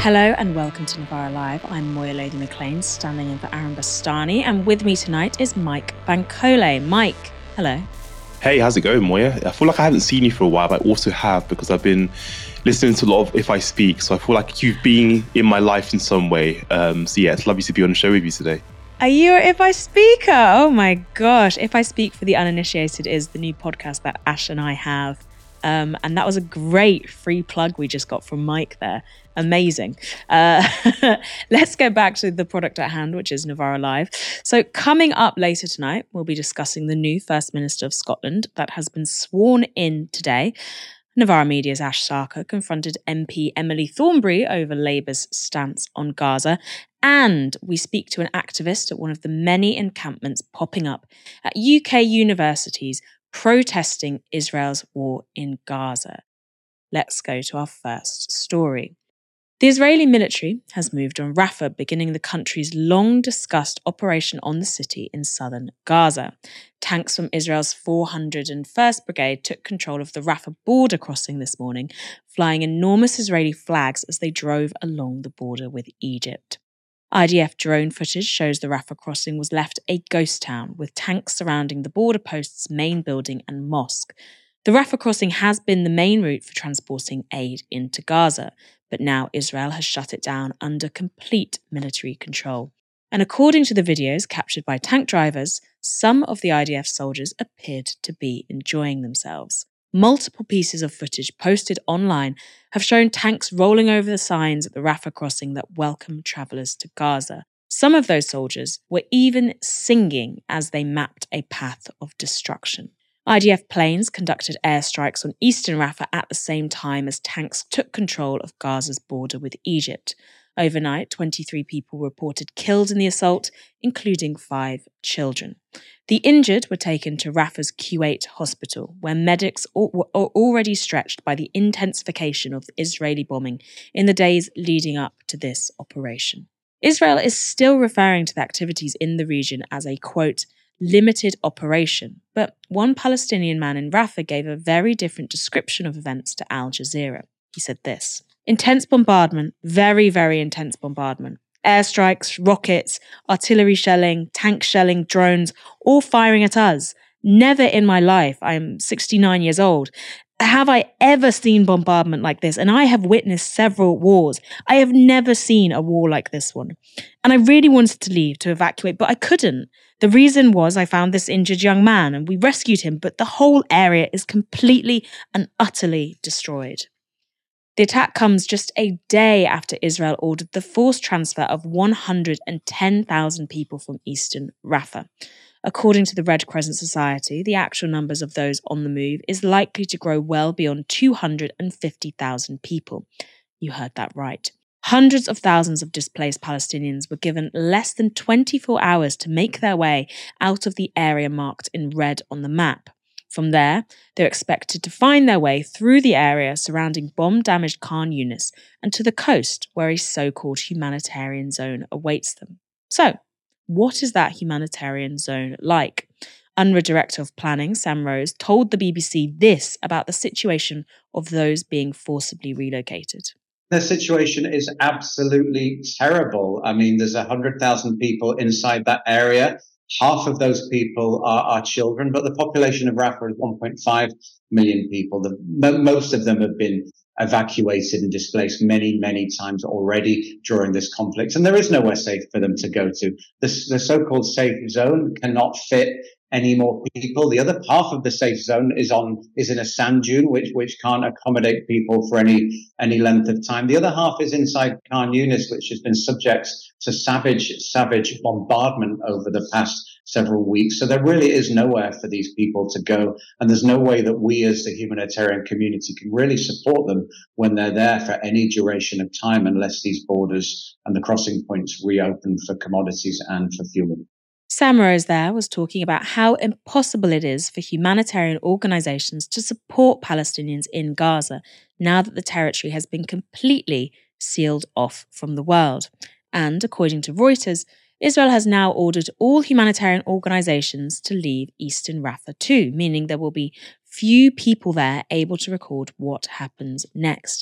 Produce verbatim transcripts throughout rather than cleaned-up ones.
Hello and welcome to Novara Live. I'm Moya Lady McLean, standing in for Aaron Bastani, and with me tonight is Mike Bankole. Mike, hello. Hey, how's it going, Moya? I feel like I haven't seen you for a while, but I also have because I've been listening to a lot of If I Speak, so I feel like you've been in my life in some way. Um, so yeah, it's lovely to be on the show with you today. Are you a If I Speaker? Oh my gosh. If I Speak for the Uninitiated is the new podcast that Ash and I have. Um, and that was a great free plug we just got from Mike there. Amazing. Uh, let's get back to the product at hand, which is Novara Live. So coming up later tonight, we'll be discussing the new First Minister of Scotland that has been sworn in today. Novara Media's Ash Sarkar confronted M P Emily Thornberry over Labour's stance on Gaza. And we speak to an activist at one of the many encampments popping up at U K universities protesting Israel's war in Gaza. Let's go to our first story. The Israeli military has moved on Rafah, beginning the country's long-discussed operation on the city in southern Gaza. Tanks from Israel's four hundred first Brigade took control of the Rafah border crossing this morning, flying enormous Israeli flags as they drove along the border with Egypt. I D F drone footage shows the Rafah crossing was left a ghost town, with tanks surrounding the border post's main building and mosque. The Rafah crossing has been the main route for transporting aid into Gaza, but now Israel has shut it down under complete military control. And according to the videos captured by tank drivers, some of the I D F soldiers appeared to be enjoying themselves. Multiple pieces of footage posted online have shown tanks rolling over the signs at the Rafah crossing that welcome travellers to Gaza. Some of those soldiers were even singing as they mapped a path of destruction. I D F planes conducted airstrikes on eastern Rafah at the same time as tanks took control of Gaza's border with Egypt. Overnight, twenty-three people were reported killed in the assault, including five children. The injured were taken to Rafah's Q eight hospital, where medics were already stretched by the intensification of the Israeli bombing in the days leading up to this operation. Israel is still referring to the activities in the region as a, quote, limited operation, but one Palestinian man in Rafah gave a very different description of events to Al Jazeera. He said this: intense bombardment, very, very intense bombardment. Airstrikes, rockets, artillery shelling, tank shelling, drones, all firing at us. Never in my life, I'm sixty-nine years old, have I ever seen bombardment like this, and I have witnessed several wars. I have never seen a war like this one. And I really wanted to leave to evacuate, but I couldn't. The reason was I found this injured young man and we rescued him, but the whole area is completely and utterly destroyed. The attack comes just a day after Israel ordered the forced transfer of one hundred ten thousand people from eastern Rafah. According to the Red Crescent Society, the actual numbers of those on the move is likely to grow well beyond two hundred fifty thousand people. You heard that right. Hundreds of thousands of displaced Palestinians were given less than twenty-four hours to make their way out of the area marked in red on the map. From there, they're expected to find their way through the area surrounding bomb-damaged Khan Yunis and to the coast, where a so-called humanitarian zone awaits them. So, what is that humanitarian zone like? UNRWA Director of Planning, Sam Rose, told the B B C this about the situation of those being forcibly relocated. The situation is absolutely terrible. I mean, there's one hundred thousand people inside that area. Half of those people are, are children, but the population of Rafah is one point five million people. The, most of them have been evacuated and displaced many, many times already during this conflict. And there is nowhere safe for them to go to. The, the so-called safe zone cannot fit any more people. The other half of the safe zone is on is in a sand dune, which which can't accommodate people for any any length of time. The other half is inside Khan Yunis, which has been subject to savage savage bombardment over the past several weeks. So there really is nowhere for these people to go, and there's no way that we as the humanitarian community can really support them when they're there for any duration of time, unless these borders and the crossing points reopen for commodities and for fuel. Sam Rose there was talking about how impossible it is for humanitarian organisations to support Palestinians in Gaza now that the territory has been completely sealed off from the world. And according to Reuters, Israel has now ordered all humanitarian organisations to leave eastern Rafah too, meaning there will be few people there able to record what happens next.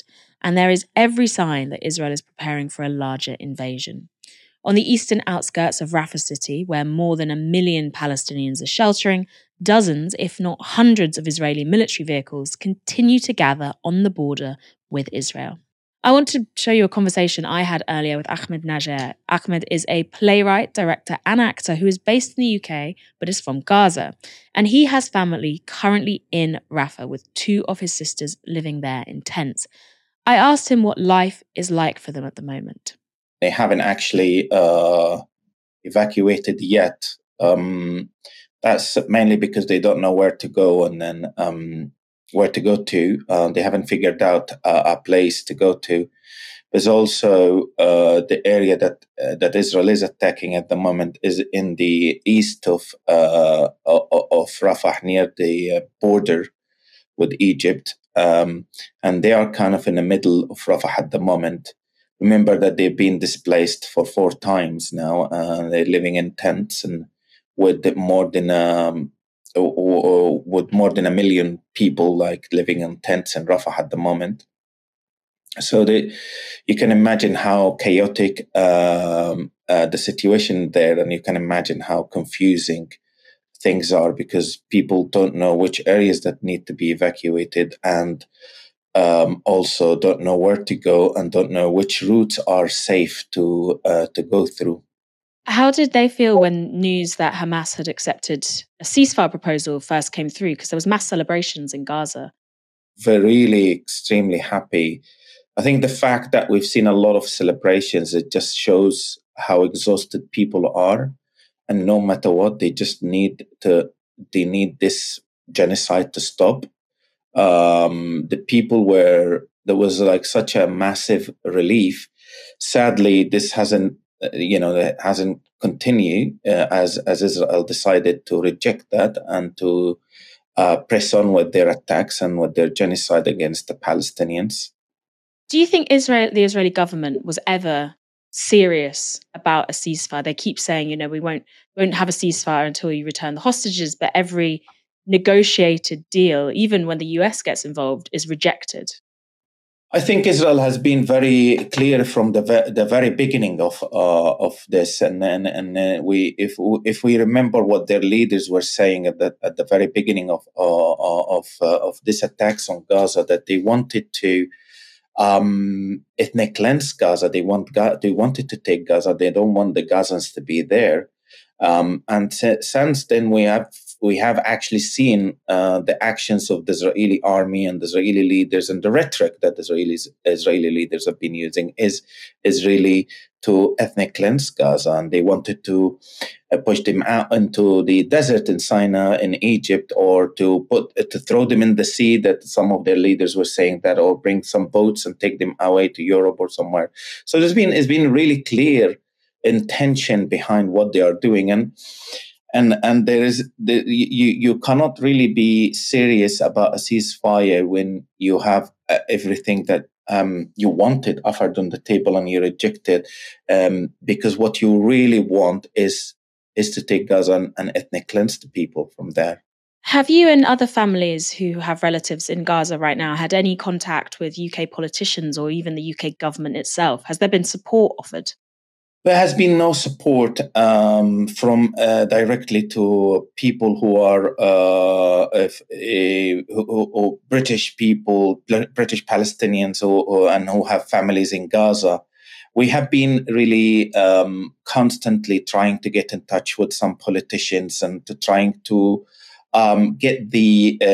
and there is every sign that Israel is preparing for a larger invasion. On the eastern outskirts of Rafah city, where more than a million Palestinians are sheltering, dozens, if not hundreds of Israeli military vehicles continue to gather on the border with Israel. I want to show you a conversation I had earlier with Ahmed Najer. Ahmed is a playwright, director, and actor who is based in the U K, but is from Gaza. And he has family currently in Rafah, with two of his sisters living there in tents. I asked him what life is like for them at the moment. They haven't actually uh, evacuated yet. Um, that's mainly because they don't know where to go and then um, where to go to. Uh, they haven't figured out uh, a place to go to. There's also uh, the area that uh, that Israel is attacking at the moment is in the east of uh, of Rafah, near the uh, border with Egypt, um, and they are kind of in the middle of Rafah at the moment. Remember that they've been displaced for four times now. Uh, they're living in tents and with more than um, or, or with more than a million people like living in tents in Rafah at the moment. So they, you can imagine how chaotic um, uh, the situation there, and you can imagine how confusing things are because people don't know which areas that need to be evacuated and Um, also don't know where to go and don't know which routes are safe to uh, to go through. How did they feel when news that Hamas had accepted a ceasefire proposal first came through? Because there was mass celebrations in Gaza. They're really extremely happy. I think the fact that we've seen a lot of celebrations, it just shows how exhausted people are. And no matter what, they just need to, they need this genocide to stop. Um, the people were, there was like such a massive relief. Sadly, this hasn't, you know, it hasn't continued uh, as, as Israel decided to reject that and to uh, press on with their attacks and with their genocide against the Palestinians. Do you think Israel, the Israeli government was ever serious about a ceasefire? They keep saying, you know, we won't, won't have a ceasefire until you return the hostages, but every negotiated deal, even when the U S gets involved, is rejected. I think Israel has been very clear from the ve- the very beginning of uh, of this, and and, and uh, we if if we remember what their leaders were saying at the at the very beginning of uh, of uh, of this attacks on Gaza, that they wanted to um, ethnic cleanse Gaza. They want Ga- they wanted to take Gaza. They don't want the Gazans to be there. Um, and since then, we have we have actually seen uh, the actions of the Israeli army and the Israeli leaders, and the rhetoric that the Israelis, Israeli leaders have been using is is really to ethnic cleanse Gaza, and they wanted to uh, push them out into the desert in Sinai in Egypt, or to put uh, to throw them in the sea. That some of their leaders were saying that, or bring some boats and take them away to Europe or somewhere. So there's been it's been really clear intention behind what they are doing, and and and there is the, you you cannot really be serious about a ceasefire when you have uh, everything that um, you wanted offered on the table and you reject it, um, because what you really want is is to take Gaza and, and ethnic cleanse the people from there. Have you and other families who have relatives in Gaza right now had any contact with U K politicians or even the U K government itself? Has there been support offered? There has been no support um, from uh, directly to people who are uh, if, uh, who, who, British people, British Palestinians, who, who, and who have families in Gaza. We have been really um, constantly trying to get in touch with some politicians and to trying to um, get the,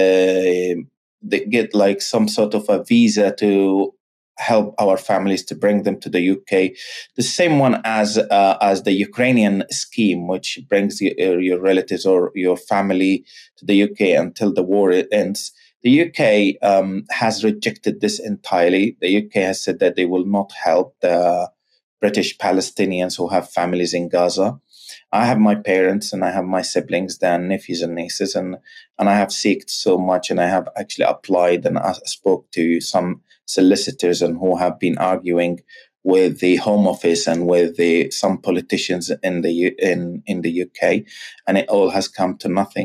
uh, the get like some sort of a visa to help our families, to bring them to the U K, the same one as uh, as the Ukrainian scheme, which brings your, your relatives or your family to the U K until the war ends. The U K um, has rejected this entirely. The U K has said that they will not help the British Palestinians who have families in Gaza. I have my parents and I have my siblings, their nephews and nieces, and, and I have seeked so much, and I have actually applied and I spoke to some solicitors and who have been arguing with the Home Office and with the some politicians in the in in the U K, and it all has come to nothing.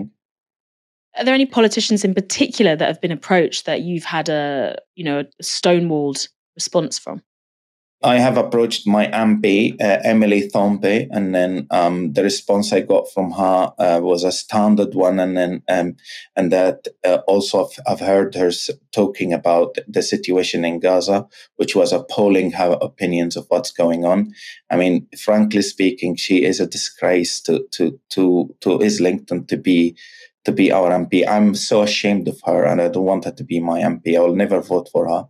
Are there any politicians in particular that have been approached that you've had a you know stonewalled response from? I have approached my M P, uh, Emily Thornby, and then um, the response I got from her uh, was a standard one, and then um, and that uh, also I've, I've heard her talking about the situation in Gaza, which was appalling her opinions of what's going on. I mean, frankly speaking, she is a disgrace to to to to Islington to be to be our M P. I'm so ashamed of her, and I don't want her to be my M P. I will never vote for her.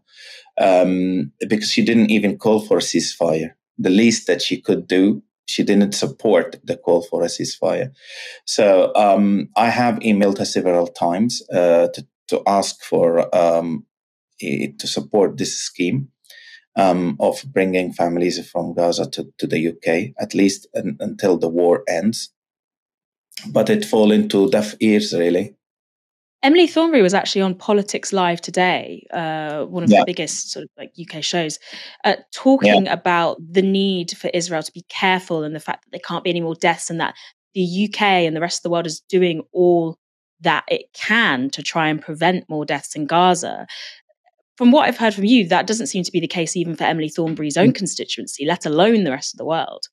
Um, because she didn't even call for a ceasefire. The least that she could do, she didn't support the call for a ceasefire. So um, I have emailed her several times uh, to, to ask for um, to support this scheme um, of bringing families from Gaza to, to the U K, at least un- until the war ends. But it fell into deaf ears, really. Emily Thornby was actually on Politics Live today, uh, one of yeah. the biggest sort of like U K shows, uh, talking yeah. about the need for Israel to be careful and the fact that there can't be any more deaths, and that the U K and the rest of the world is doing all that it can to try and prevent more deaths in Gaza. From what I've heard from you, that doesn't seem to be the case even for Emily Thornby's own constituency, let alone the rest of the world.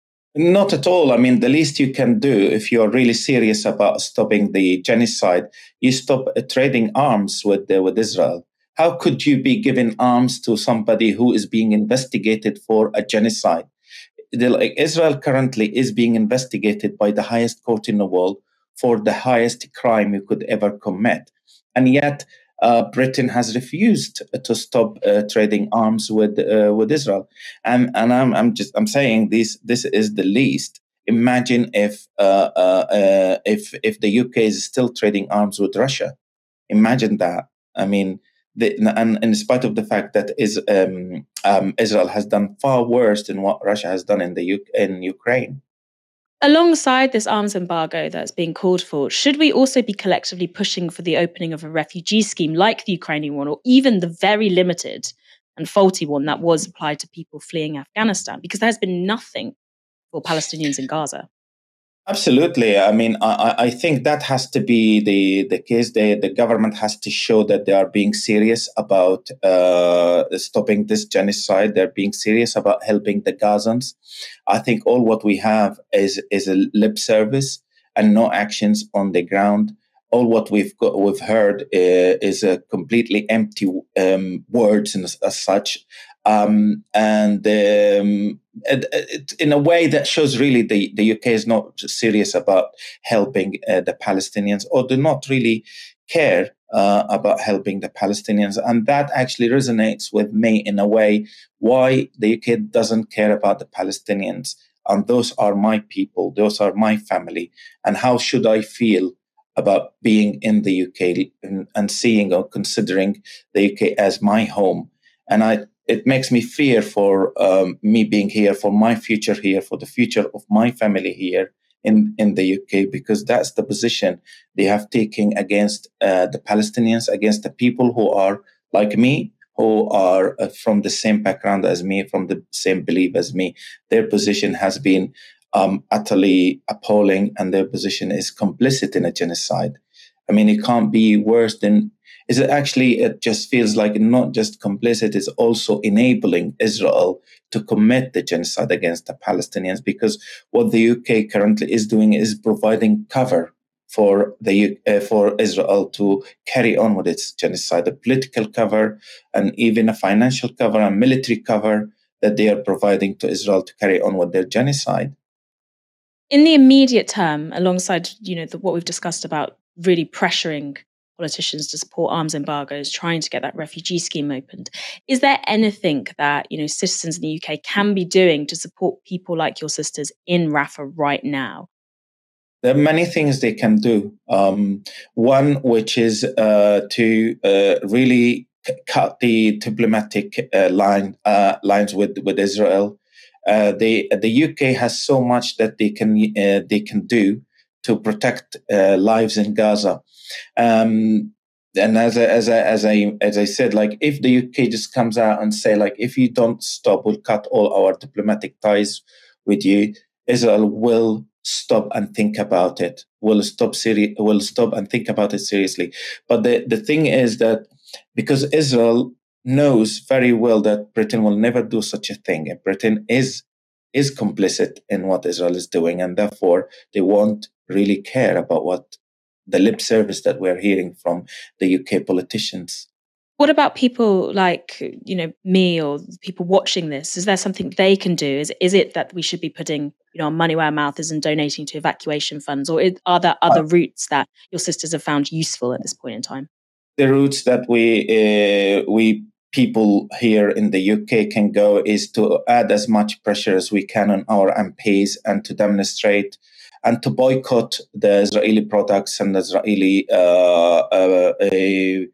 Not at all. I mean, the least you can do if you're really serious about stopping the genocide, you stop uh, trading arms with uh, with Israel. How could you be giving arms to somebody who is being investigated for a genocide? The, like, Israel currently is being investigated by the highest court in the world for the highest crime you could ever commit. And yet, Uh, Britain has refused to stop uh, trading arms with uh, with Israel, and and I'm I'm just I'm saying this this is the least. Imagine if uh, uh, uh, if if the U K is still trading arms with Russia. Imagine that. I mean, the, and in spite of the fact that is um, um, Israel has done far worse than what Russia has done in the U- in Ukraine. Alongside this arms embargo that's being called for, should we also be collectively pushing for the opening of a refugee scheme like the Ukrainian one, or even the very limited and faulty one that was applied to people fleeing Afghanistan? Because there's been nothing for Palestinians in Gaza. Absolutely. I mean, I, I think that has to be the, the case. The, the government has to show that they are being serious about uh, stopping this genocide. They're being serious about helping the Gazans. I think all what we have is, is a lip service and no actions on the ground. All what we've got, we've heard uh, is a completely empty um, words and as, as such. Um, and um, it, it, in a way that shows really the, the U K is not serious about helping uh, the Palestinians, or do not really care uh, about helping the Palestinians. And that actually resonates with me in a way why the U K doesn't care about the Palestinians. And those are my people, those are my family. And how should I feel about being in the U K and, and seeing or considering the U K as my home? And I It makes me fear for um, me being here, for my future here, for the future of my family here in, in the U K, because that's the position they have taken against uh, the Palestinians, against the people who are like me, who are uh, from the same background as me, from the same belief as me. Their position has been um, utterly appalling, and their position is complicit in a genocide. I mean, it can't be worse than... Is it actually, it just feels like not just complicit, it's also enabling Israel to commit the genocide against the Palestinians, because what the U K currently is doing is providing cover for the uh, for Israel to carry on with its genocide, a political cover and even a financial cover and military cover that they are providing to Israel to carry on with their genocide. In the immediate term, alongside you know the, what we've discussed about really pressuring politicians to support arms embargoes, trying to get that refugee scheme opened, is there anything that you know citizens in the U K can be doing to support people like your sisters in Rafah right now? There are many things they can do. Um, one, which is uh, to uh, really c- cut the diplomatic uh, line uh, lines with with Israel. Uh, the the U K has so much that they can uh, they can do to protect uh, lives in Gaza. Um, and as I, as I, as I, as I said, like if the U K just comes out and say, like, if you don't stop, we'll cut all our diplomatic ties with you, Israel will stop and think about it. Will stop seri- will stop and think about it seriously. But the, the thing is that because Israel knows very well that Britain will never do such a thing. And Britain is is complicit in what Israel is doing, and therefore they won't really care about what the lip service that we're hearing from the U K politicians. What about people like, you know, me or people watching this? Is there something they can do? Is is it that we should be putting, you know, our money where our mouth is and donating to evacuation funds, or is, are there other routes that your sisters have found useful at this point in time? The routes that we uh, we people here in the U K can go is to add as much pressure as we can on our M Ps and to demonstrate and to boycott the Israeli products and the Israeli uh, uh, a,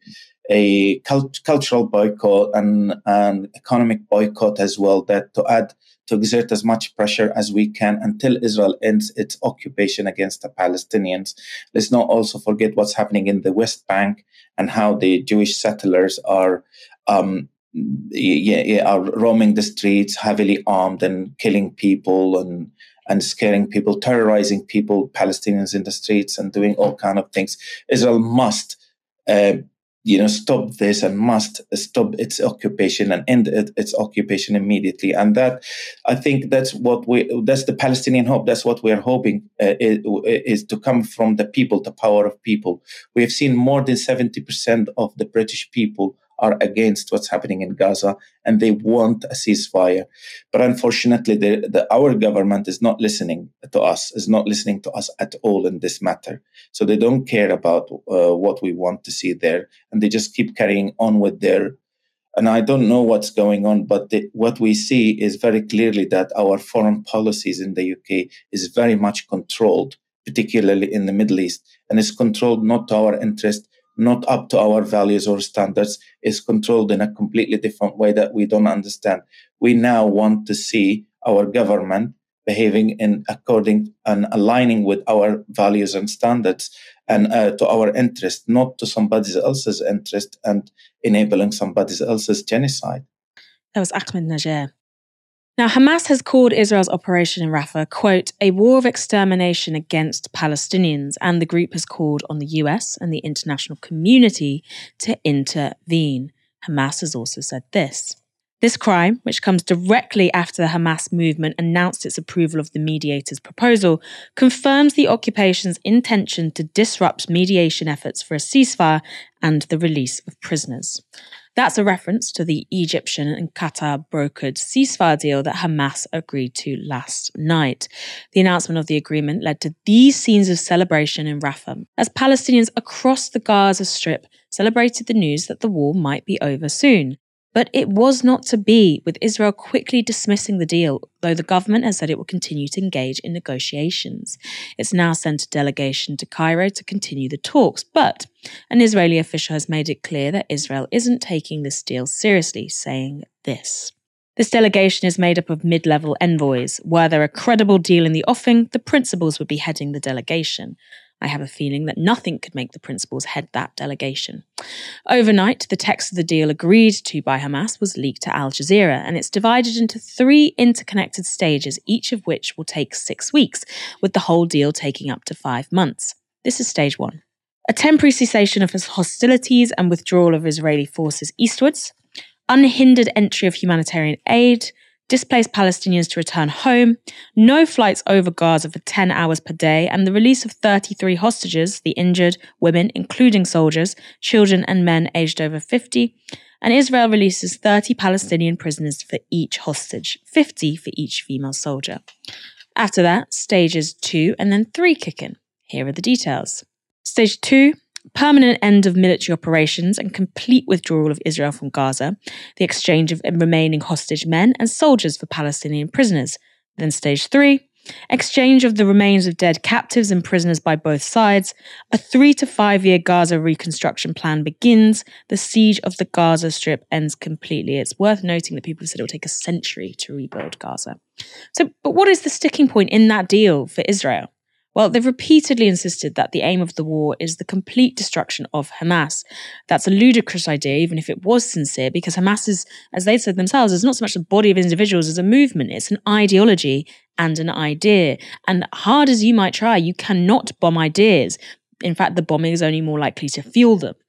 a cult- cultural boycott and an economic boycott as well, that to add to exert as much pressure as we can until Israel ends its occupation against the Palestinians. Let's not also forget what's happening in the West Bank and how the Jewish settlers are um, yeah, yeah, are roaming the streets, heavily armed and killing people and and scaring people, terrorizing people, Palestinians in the streets, and doing all kind of things. Israel must, uh, you know, stop this and must stop its occupation and end it, its occupation immediately. And that, I think, that's what we, that's the Palestinian hope. That's what we are hoping uh, is, is to come from the people, the power of people. We have seen more than seventy percent of the British people are against what's happening in Gaza, and they want a ceasefire. But unfortunately, the, the, our government is not listening to us, is not listening to us at all in this matter. So they don't care about uh, what we want to see there, and they just keep carrying on with their, and I don't know what's going on, but the, what we see is very clearly that our foreign policies in the U K is very much controlled, particularly in the Middle East, and is controlled not to our interest, not up to our values or standards, is controlled in a completely different way that we don't understand. We now want to see our government behaving in according and aligning with our values and standards and uh, to our interest, not to somebody else's interest and enabling somebody else's genocide. That was Ahmed Najjar. Now, Hamas has called Israel's operation in Rafah, quote, a war of extermination against Palestinians, and the group has called on the U S and the international community to intervene. Hamas has also said this. This crime, which comes directly after the Hamas movement announced its approval of the mediator's proposal, confirms the occupation's intention to disrupt mediation efforts for a ceasefire and the release of prisoners. That's a reference to the Egyptian and Qatar brokered ceasefire deal that Hamas agreed to last night. The announcement of the agreement led to these scenes of celebration in Rafah, as Palestinians across the Gaza Strip celebrated the news that the war might be over soon. But it was not to be, with Israel quickly dismissing the deal, though the government has said it will continue to engage in negotiations. It's now sent a delegation to Cairo to continue the talks, but an Israeli official has made it clear that Israel isn't taking this deal seriously, saying this. This delegation is made up of mid-level envoys. Were there a credible deal in the offing, the principals would be heading the delegation. I have a feeling that nothing could make the principals head that delegation. Overnight, the text of the deal agreed to by Hamas was leaked to Al Jazeera, and it's divided into three interconnected stages, each of which will take six weeks, with the whole deal taking up to five months. This is stage one. A temporary cessation of hostilities and withdrawal of Israeli forces eastwards, unhindered entry of humanitarian aid, displaced Palestinians to return home, no flights over Gaza for ten hours per day, and the release of thirty-three hostages, the injured, women, including soldiers, children and men aged over fifty, and Israel releases thirty Palestinian prisoners for each hostage, fifty for each female soldier. After that, stages two and then three kick in. Here are the details. Stage two, permanent end of military operations and complete withdrawal of Israel from Gaza, the exchange of remaining hostage men and soldiers for Palestinian prisoners. Then stage three, exchange of the remains of dead captives and prisoners by both sides. A three to five year Gaza reconstruction plan begins. The siege of the Gaza Strip ends completely. It's worth noting that people have said it will take a century to rebuild Gaza. So, but what is the sticking point in that deal for Israel? Well, they've repeatedly insisted that the aim of the war is the complete destruction of Hamas. That's a ludicrous idea, even if it was sincere, because Hamas is, as they said themselves, is not so much a body of individuals as a movement. It's an ideology and an idea. And hard as you might try, you cannot bomb ideas. In fact, the bombing is only more likely to fuel them.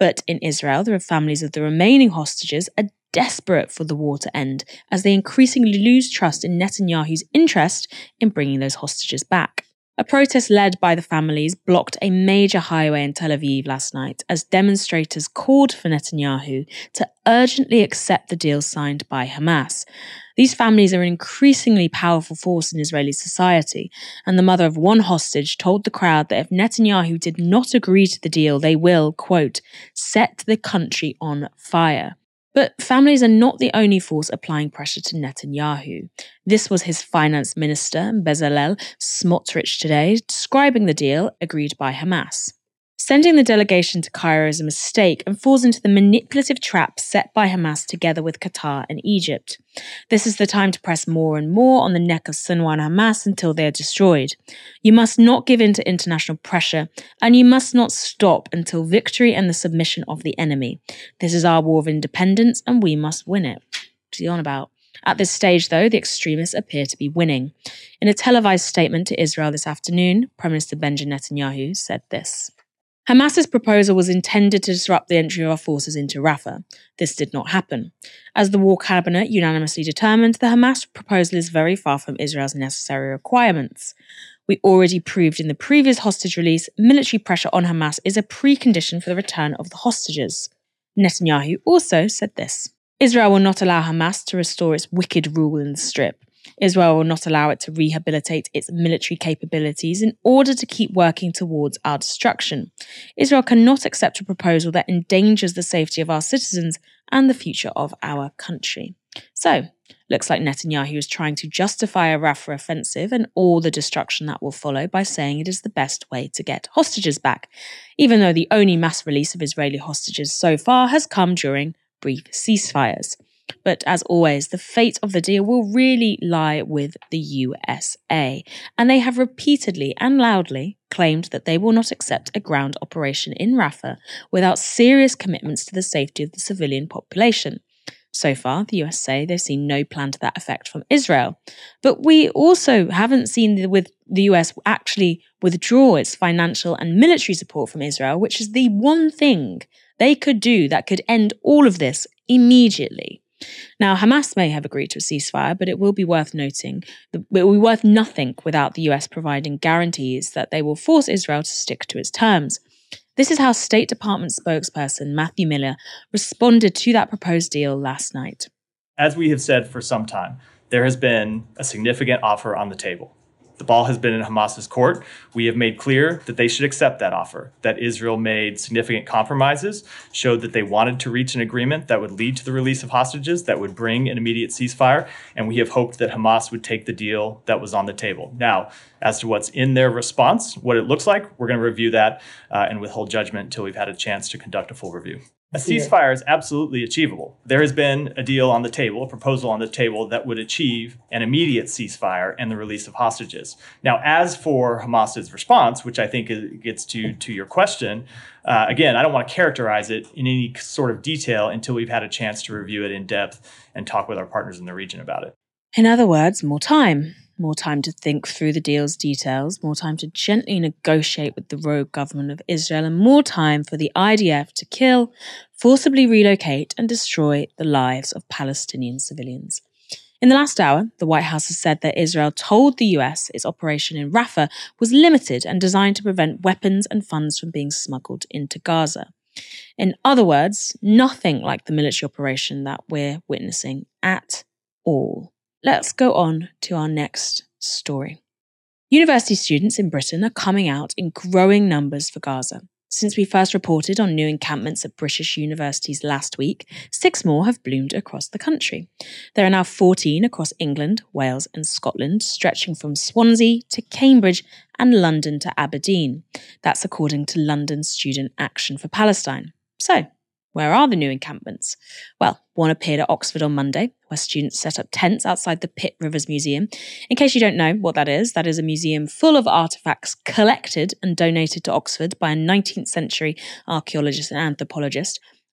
But in Israel, there are families of the remaining hostages are desperate for the war to end as they increasingly lose trust in Netanyahu's interest in bringing those hostages back. A protest led by the families blocked a major highway in Tel Aviv last night as demonstrators called for Netanyahu to urgently accept the deal signed by Hamas. These families are an increasingly powerful force in Israeli society, and the mother of one hostage told the crowd that if Netanyahu did not agree to the deal, they will, quote, set the country on fire. But families are not the only force applying pressure to Netanyahu. This was his finance minister, Bezalel Smotrich, today, describing the deal agreed by Hamas. Sending the delegation to Cairo is a mistake and falls into the manipulative trap set by Hamas together with Qatar and Egypt. This is the time to press more and more on the neck of Sinwar and Hamas until they are destroyed. You must not give in to international pressure, and you must not stop until victory and the submission of the enemy. This is our war of independence, and we must win it. What's he on about? At this stage, though, the extremists appear to be winning. In a televised statement to Israel this afternoon, Prime Minister Benjamin Netanyahu said this. Hamas's proposal was intended to disrupt the entry of our forces into Rafah. This did not happen. As the War Cabinet unanimously determined, the Hamas proposal is very far from Israel's necessary requirements. We already proved in the previous hostage release, military pressure on Hamas is a precondition for the return of the hostages. Netanyahu also said this. Israel will not allow Hamas to restore its wicked rule in the Strip. Israel will not allow it to rehabilitate its military capabilities in order to keep working towards our destruction. Israel cannot accept a proposal that endangers the safety of our citizens and the future of our country. So, looks like Netanyahu is trying to justify a Rafah offensive and all the destruction that will follow by saying it is the best way to get hostages back, even though the only mass release of Israeli hostages so far has come during brief ceasefires. But as always, the fate of the deal will really lie with the U S A, and they have repeatedly and loudly claimed that they will not accept a ground operation in Rafah without serious commitments to the safety of the civilian population. So far, the U S say they've seen no plan to that effect from Israel. But we also haven't seen the, with the U S actually withdraw its financial and military support from Israel, which is the one thing they could do that could end all of this immediately. Now, Hamas may have agreed to a ceasefire, but it will be worth noting that it will be worth nothing without the U S providing guarantees that they will force Israel to stick to its terms. This is how State Department spokesperson Matthew Miller responded to that proposed deal last night. As we have said for some time, there has been a significant offer on the table. The ball has been in Hamas's court. We have made clear that they should accept that offer, that Israel made significant compromises, showed that they wanted to reach an agreement that would lead to the release of hostages, that would bring an immediate ceasefire, and we have hoped that Hamas would take the deal that was on the table. Now, as to what's in their response, what it looks like, we're going to review that uh, and withhold judgment until we've had a chance to conduct a full review. A ceasefire is absolutely achievable. There has been a deal on the table, a proposal on the table that would achieve an immediate ceasefire and the release of hostages. Now, as for Hamas's response, which I think gets to, to your question, uh, again, I don't want to characterize it in any sort of detail until we've had a chance to review it in depth and talk with our partners in the region about it. In other words, more time. More time to think through the deal's details, more time to gently negotiate with the rogue government of Israel, and more time for the I D F to kill, forcibly relocate, and destroy the lives of Palestinian civilians. In the last hour, the White House has said that Israel told the U S its operation in Rafah was limited and designed to prevent weapons and funds from being smuggled into Gaza. In other words, nothing like the military operation that we're witnessing at all. Let's go on to our next story. University students in Britain are coming out in growing numbers for Gaza. Since we first reported on new encampments at British universities last week, six more have bloomed across the country. There are now fourteen across England, Wales and Scotland, stretching from Swansea to Cambridge and London to Aberdeen. That's according to London Student Action for Palestine. So, where are the new encampments? Well, one appeared at Oxford on Monday, where students set up tents outside the Pitt Rivers Museum. In case you don't know what that is, that is a museum full of artefacts collected and donated to Oxford by a nineteenth century archaeologist and anthropologist.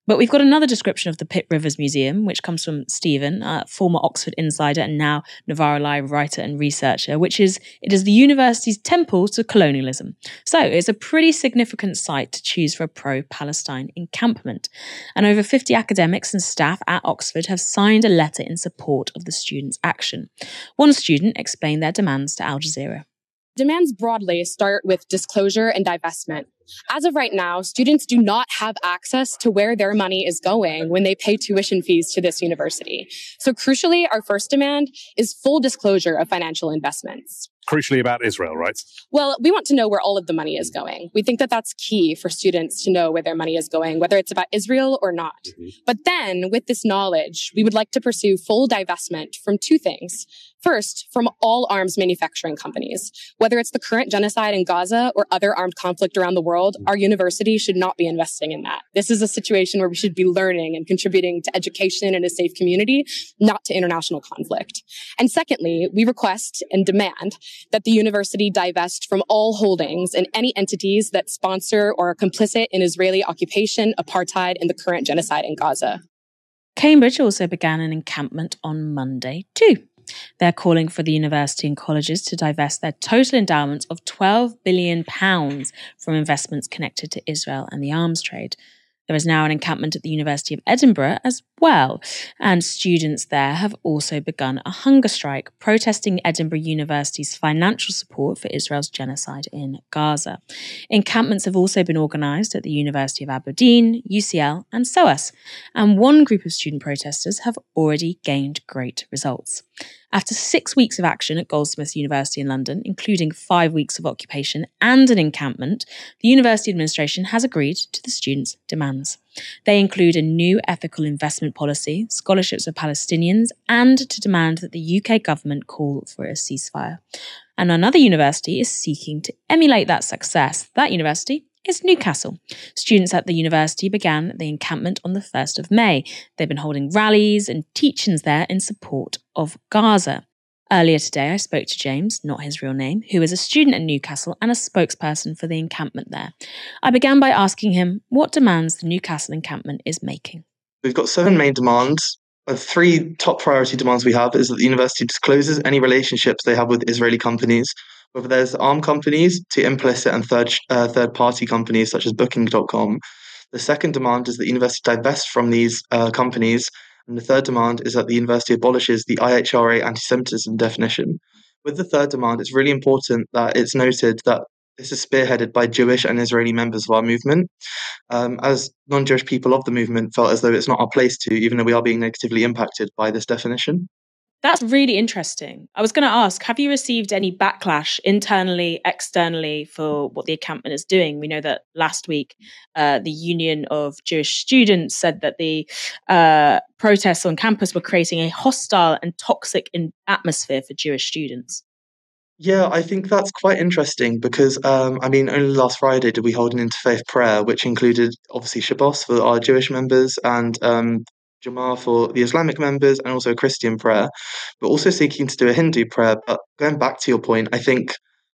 But we've got another description of the Pitt Rivers Museum, which comes from Stephen, a former Oxford insider and now Novara Live writer and researcher, which is, it is the university's temple to colonialism. So it's a pretty significant site to choose for a pro-Palestine encampment. And over fifty academics and staff at Oxford have signed a letter in support of the students' action. One student explained their demands to Al Jazeera. Demands broadly start with disclosure and divestment. As of right now, students do not have access to where their money is going when they pay tuition fees to this university. So crucially, our first demand is full disclosure of financial investments. Crucially about Israel, right? Well, we want to know where all of the money is going. We think that that's key for students to know where their money is going, whether it's about Israel or not. Mm-hmm. But then, with this knowledge, we would like to pursue full divestment from two things. First, from all arms manufacturing companies. Whether it's the current genocide in Gaza or other armed conflict around the world, our university should not be investing in that. This is a situation where we should be learning and contributing to education in a safe community, not to international conflict. And secondly, we request and demand that the university divest from all holdings in any entities that sponsor or are complicit in Israeli occupation, apartheid, and the current genocide in Gaza. Cambridge also began an encampment on Monday too. They're calling for the university and colleges to divest their total endowments of twelve billion pounds from investments connected to Israel and the arms trade. There is now an encampment at the University of Edinburgh as well, and students there have also begun a hunger strike protesting Edinburgh University's financial support for Israel's genocide in Gaza. Encampments have also been organised at the University of Aberdeen, U C L and SOAS, and one group of student protesters have already gained great results. After six weeks of action at Goldsmiths University in London, including five weeks of occupation and an encampment, the university administration has agreed to the students' demands. They include a new ethical investment policy, scholarships for Palestinians, and to demand that the U K government call for a ceasefire. And another university is seeking to emulate that success. That university is Newcastle. Students at the university began the encampment on the first of May. They've been holding rallies and teach-ins there in support of Gaza. Earlier today, I spoke to James, not his real name, who is a student at Newcastle and a spokesperson for the encampment there. I began by asking him what demands the Newcastle encampment is making. We've got seven main demands. The three top priority demands we have is that the university discloses any relationships they have with Israeli companies, whether there's armed companies to implicit and third uh, third party companies such as booking dot com. The second demand is that the university divest from these uh, companies. And the third demand is that the university abolishes the I H R A anti-Semitism definition. With the third demand, it's really important that it's noted that this is spearheaded by Jewish and Israeli members of our movement. Um, as non-Jewish people of the movement felt as though it's not our place to, even though we are being negatively impacted by this definition. That's really interesting. I was going to ask, have you received any backlash internally, externally for what the encampment is doing? We know that last week, uh, the Union of Jewish Students said that the uh, protests on campus were creating a hostile and toxic in- atmosphere for Jewish students. Yeah, I think that's quite interesting because, um, I mean, only last Friday did we hold an interfaith prayer, which included obviously Shabbos for our Jewish members and um, Jama'ah for the Islamic members and also a Christian prayer, but also seeking to do a Hindu prayer. But going back to your point, I think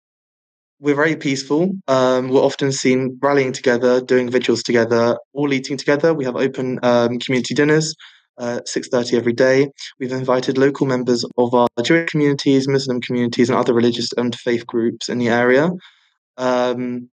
we're very peaceful. Um, we're often seen rallying together, doing vigils together, all eating together. We have open um, community dinners, uh, six thirty every day. We've invited local members of our Jewish communities, Muslim communities, and other religious and faith groups in the area. Um,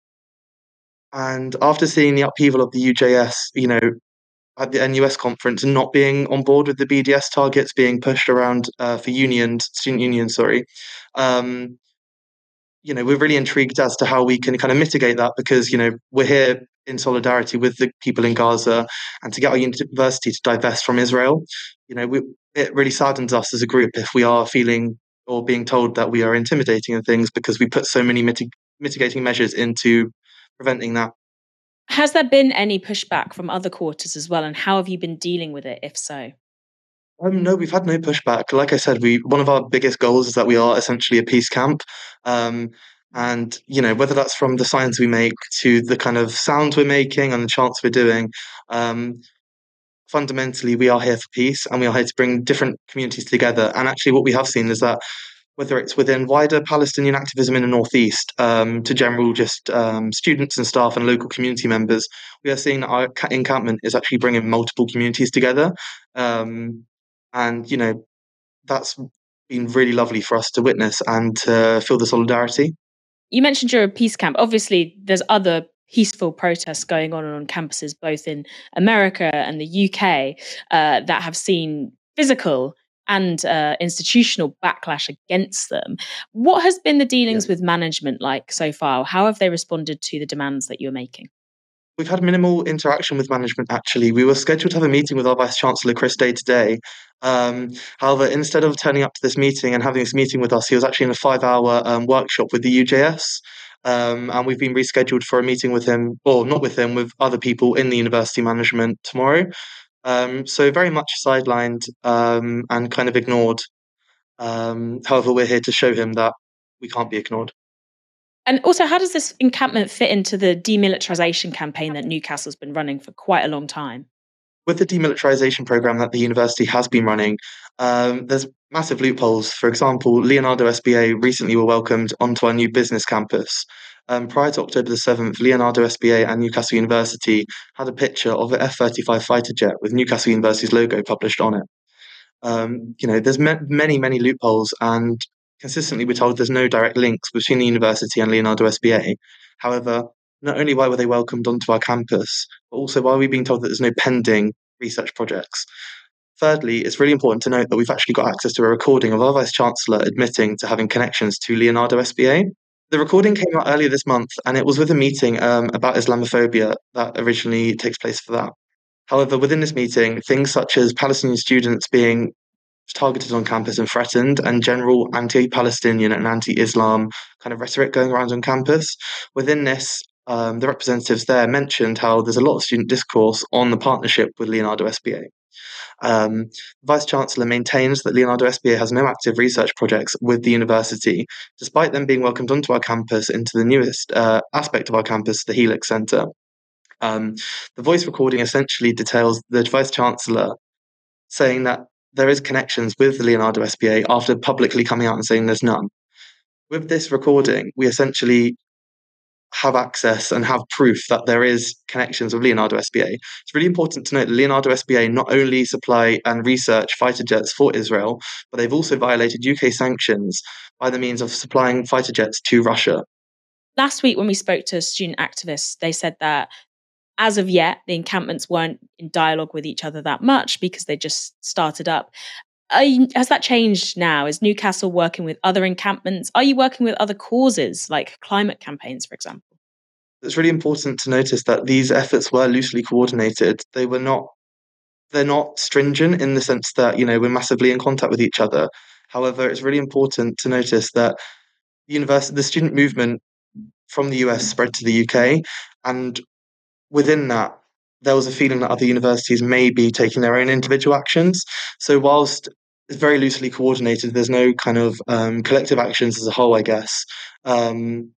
and after seeing the upheaval of the U J S, you know, at the N U S conference and not being on board with the B D S targets being pushed around uh, for unions, student unions, sorry. Um, you know, we're really intrigued as to how we can kind of mitigate that because, you know, we're here in solidarity with the people in Gaza and to get our university to divest from Israel. You know, we, it really saddens us as a group if we are feeling or being told that we are intimidating and things because we put so many mitig- mitigating measures into preventing that. Has there been any pushback from other quarters as well, and how have you been dealing with it, if so? Um, no, we've had no pushback. Like I said, we one of our biggest goals is that we are essentially a peace camp. Um, and, you know, whether that's from the signs we make to the kind of sound we're making and the chants we're doing, um, fundamentally, we are here for peace and we are here to bring different communities together. And actually what we have seen is that whether it's within wider Palestinian activism in the Northeast, um, to general just um, students and staff and local community members, we are seeing that our encampment is actually bringing multiple communities together. Um, and, you know, that's been really lovely for us to witness and to feel the solidarity. You mentioned you're a peace camp. Obviously, there's other peaceful protests going on on campuses, both in America and the U K, uh, that have seen physical and uh, institutional backlash against them. What has been the dealings yeah. with management like so far? How have they responded to the demands that you're making? We've had minimal interaction with management, actually. We were scheduled to have a meeting with our Vice-Chancellor, Chris Day, today. Um, however, instead of turning up to this meeting and having this meeting with us, he was actually in a five-hour um, workshop with the U J S. Um, and we've been rescheduled for a meeting with him, or not with him, with other people in the university management tomorrow. Um, so very much sidelined um, and kind of ignored. Um, however, we're here to show him that we can't be ignored. And also, how does this encampment fit into the demilitarisation campaign that Newcastle's been running for quite a long time? With the demilitarisation programme that the university has been running, um, there's massive loopholes. For example, Leonardo S B A recently were welcomed onto our new business campus. Um, prior to October the seventh, Leonardo S B A and Newcastle University had a picture of an F thirty-five fighter jet with Newcastle University's logo published on it. Um, you know, there's ma- many, many loopholes, and consistently we're told there's no direct links between the university and Leonardo S B A. However, not only why were they welcomed onto our campus, but also why are we being told that there's no pending research projects? Thirdly, it's really important to note that we've actually got access to a recording of our Vice-Chancellor admitting to having connections to Leonardo S B A. The recording came out earlier this month, and it was with a meeting um, about Islamophobia that originally takes place for that. However, within this meeting, things such as Palestinian students being targeted on campus and threatened, and general anti-Palestinian and anti-Islam kind of rhetoric going around on campus. Within this, um, the representatives there mentioned how there's a lot of student discourse on the partnership with Leonardo S B A. Um, the Vice-Chancellor maintains that Leonardo S B A has no active research projects with the university, despite them being welcomed onto our campus into the newest uh, aspect of our campus, the Helix Centre. Um, the voice recording essentially details the Vice-Chancellor saying that there is connections with the Leonardo S B A after publicly coming out and saying there's none. With this recording, we essentially have access and have proof that there is connections with Leonardo S B A. It's really important to note that Leonardo S B A not only supply and research fighter jets for Israel, but they've also violated U K sanctions by the means of supplying fighter jets to Russia. Last week when we spoke to student activists, they said that as of yet, the encampments weren't in dialogue with each other that much because they just started up. Are you, has that changed now? Is Newcastle working with other encampments? Are you working with other causes like climate campaigns, for example? It's really important to notice that these efforts were loosely coordinated. They were not, they're not stringent in the sense that, you know, we're massively in contact with each other. However, it's really important to notice that the university, the student movement from the U S spread to the U K, and within that, there was a feeling that other universities may be taking their own individual actions. So whilst it's very loosely coordinated, there's no kind of um, collective actions as a whole, I guess. Um,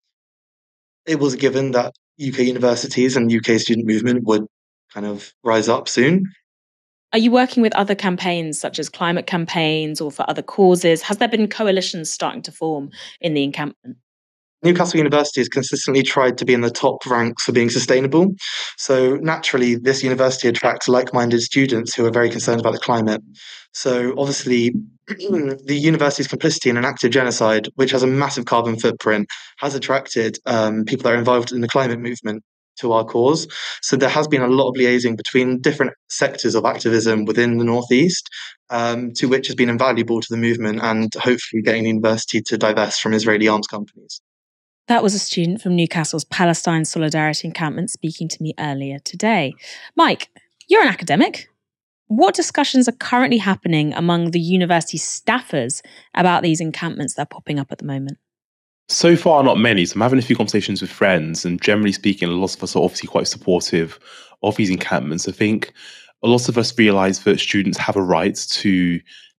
it was a given that U K universities and U K student movement would kind of rise up soon. Are you working with other campaigns such as climate campaigns or for other causes? Has there been coalitions starting to form in the encampment? Newcastle University has consistently tried to be in the top ranks for being sustainable. So naturally, this university attracts like-minded students who are very concerned about the climate. So obviously, the university's complicity in an active genocide, which has a massive carbon footprint, has attracted um, people that are involved in the climate movement to our cause. So there has been a lot of liaising between different sectors of activism within the Northeast, um, to which has been invaluable to the movement and hopefully getting the university to divest from Israeli arms companies. That was a student from Newcastle's Palestine Solidarity Encampment speaking to me earlier today. Mike, you're an academic. What discussions are currently happening among the university staffers about these encampments that are popping up at the moment? So far, not many. So I'm having a few conversations with friends, and generally speaking, a lot of us are obviously quite supportive of these encampments. I think a lot of us realise that students have a right to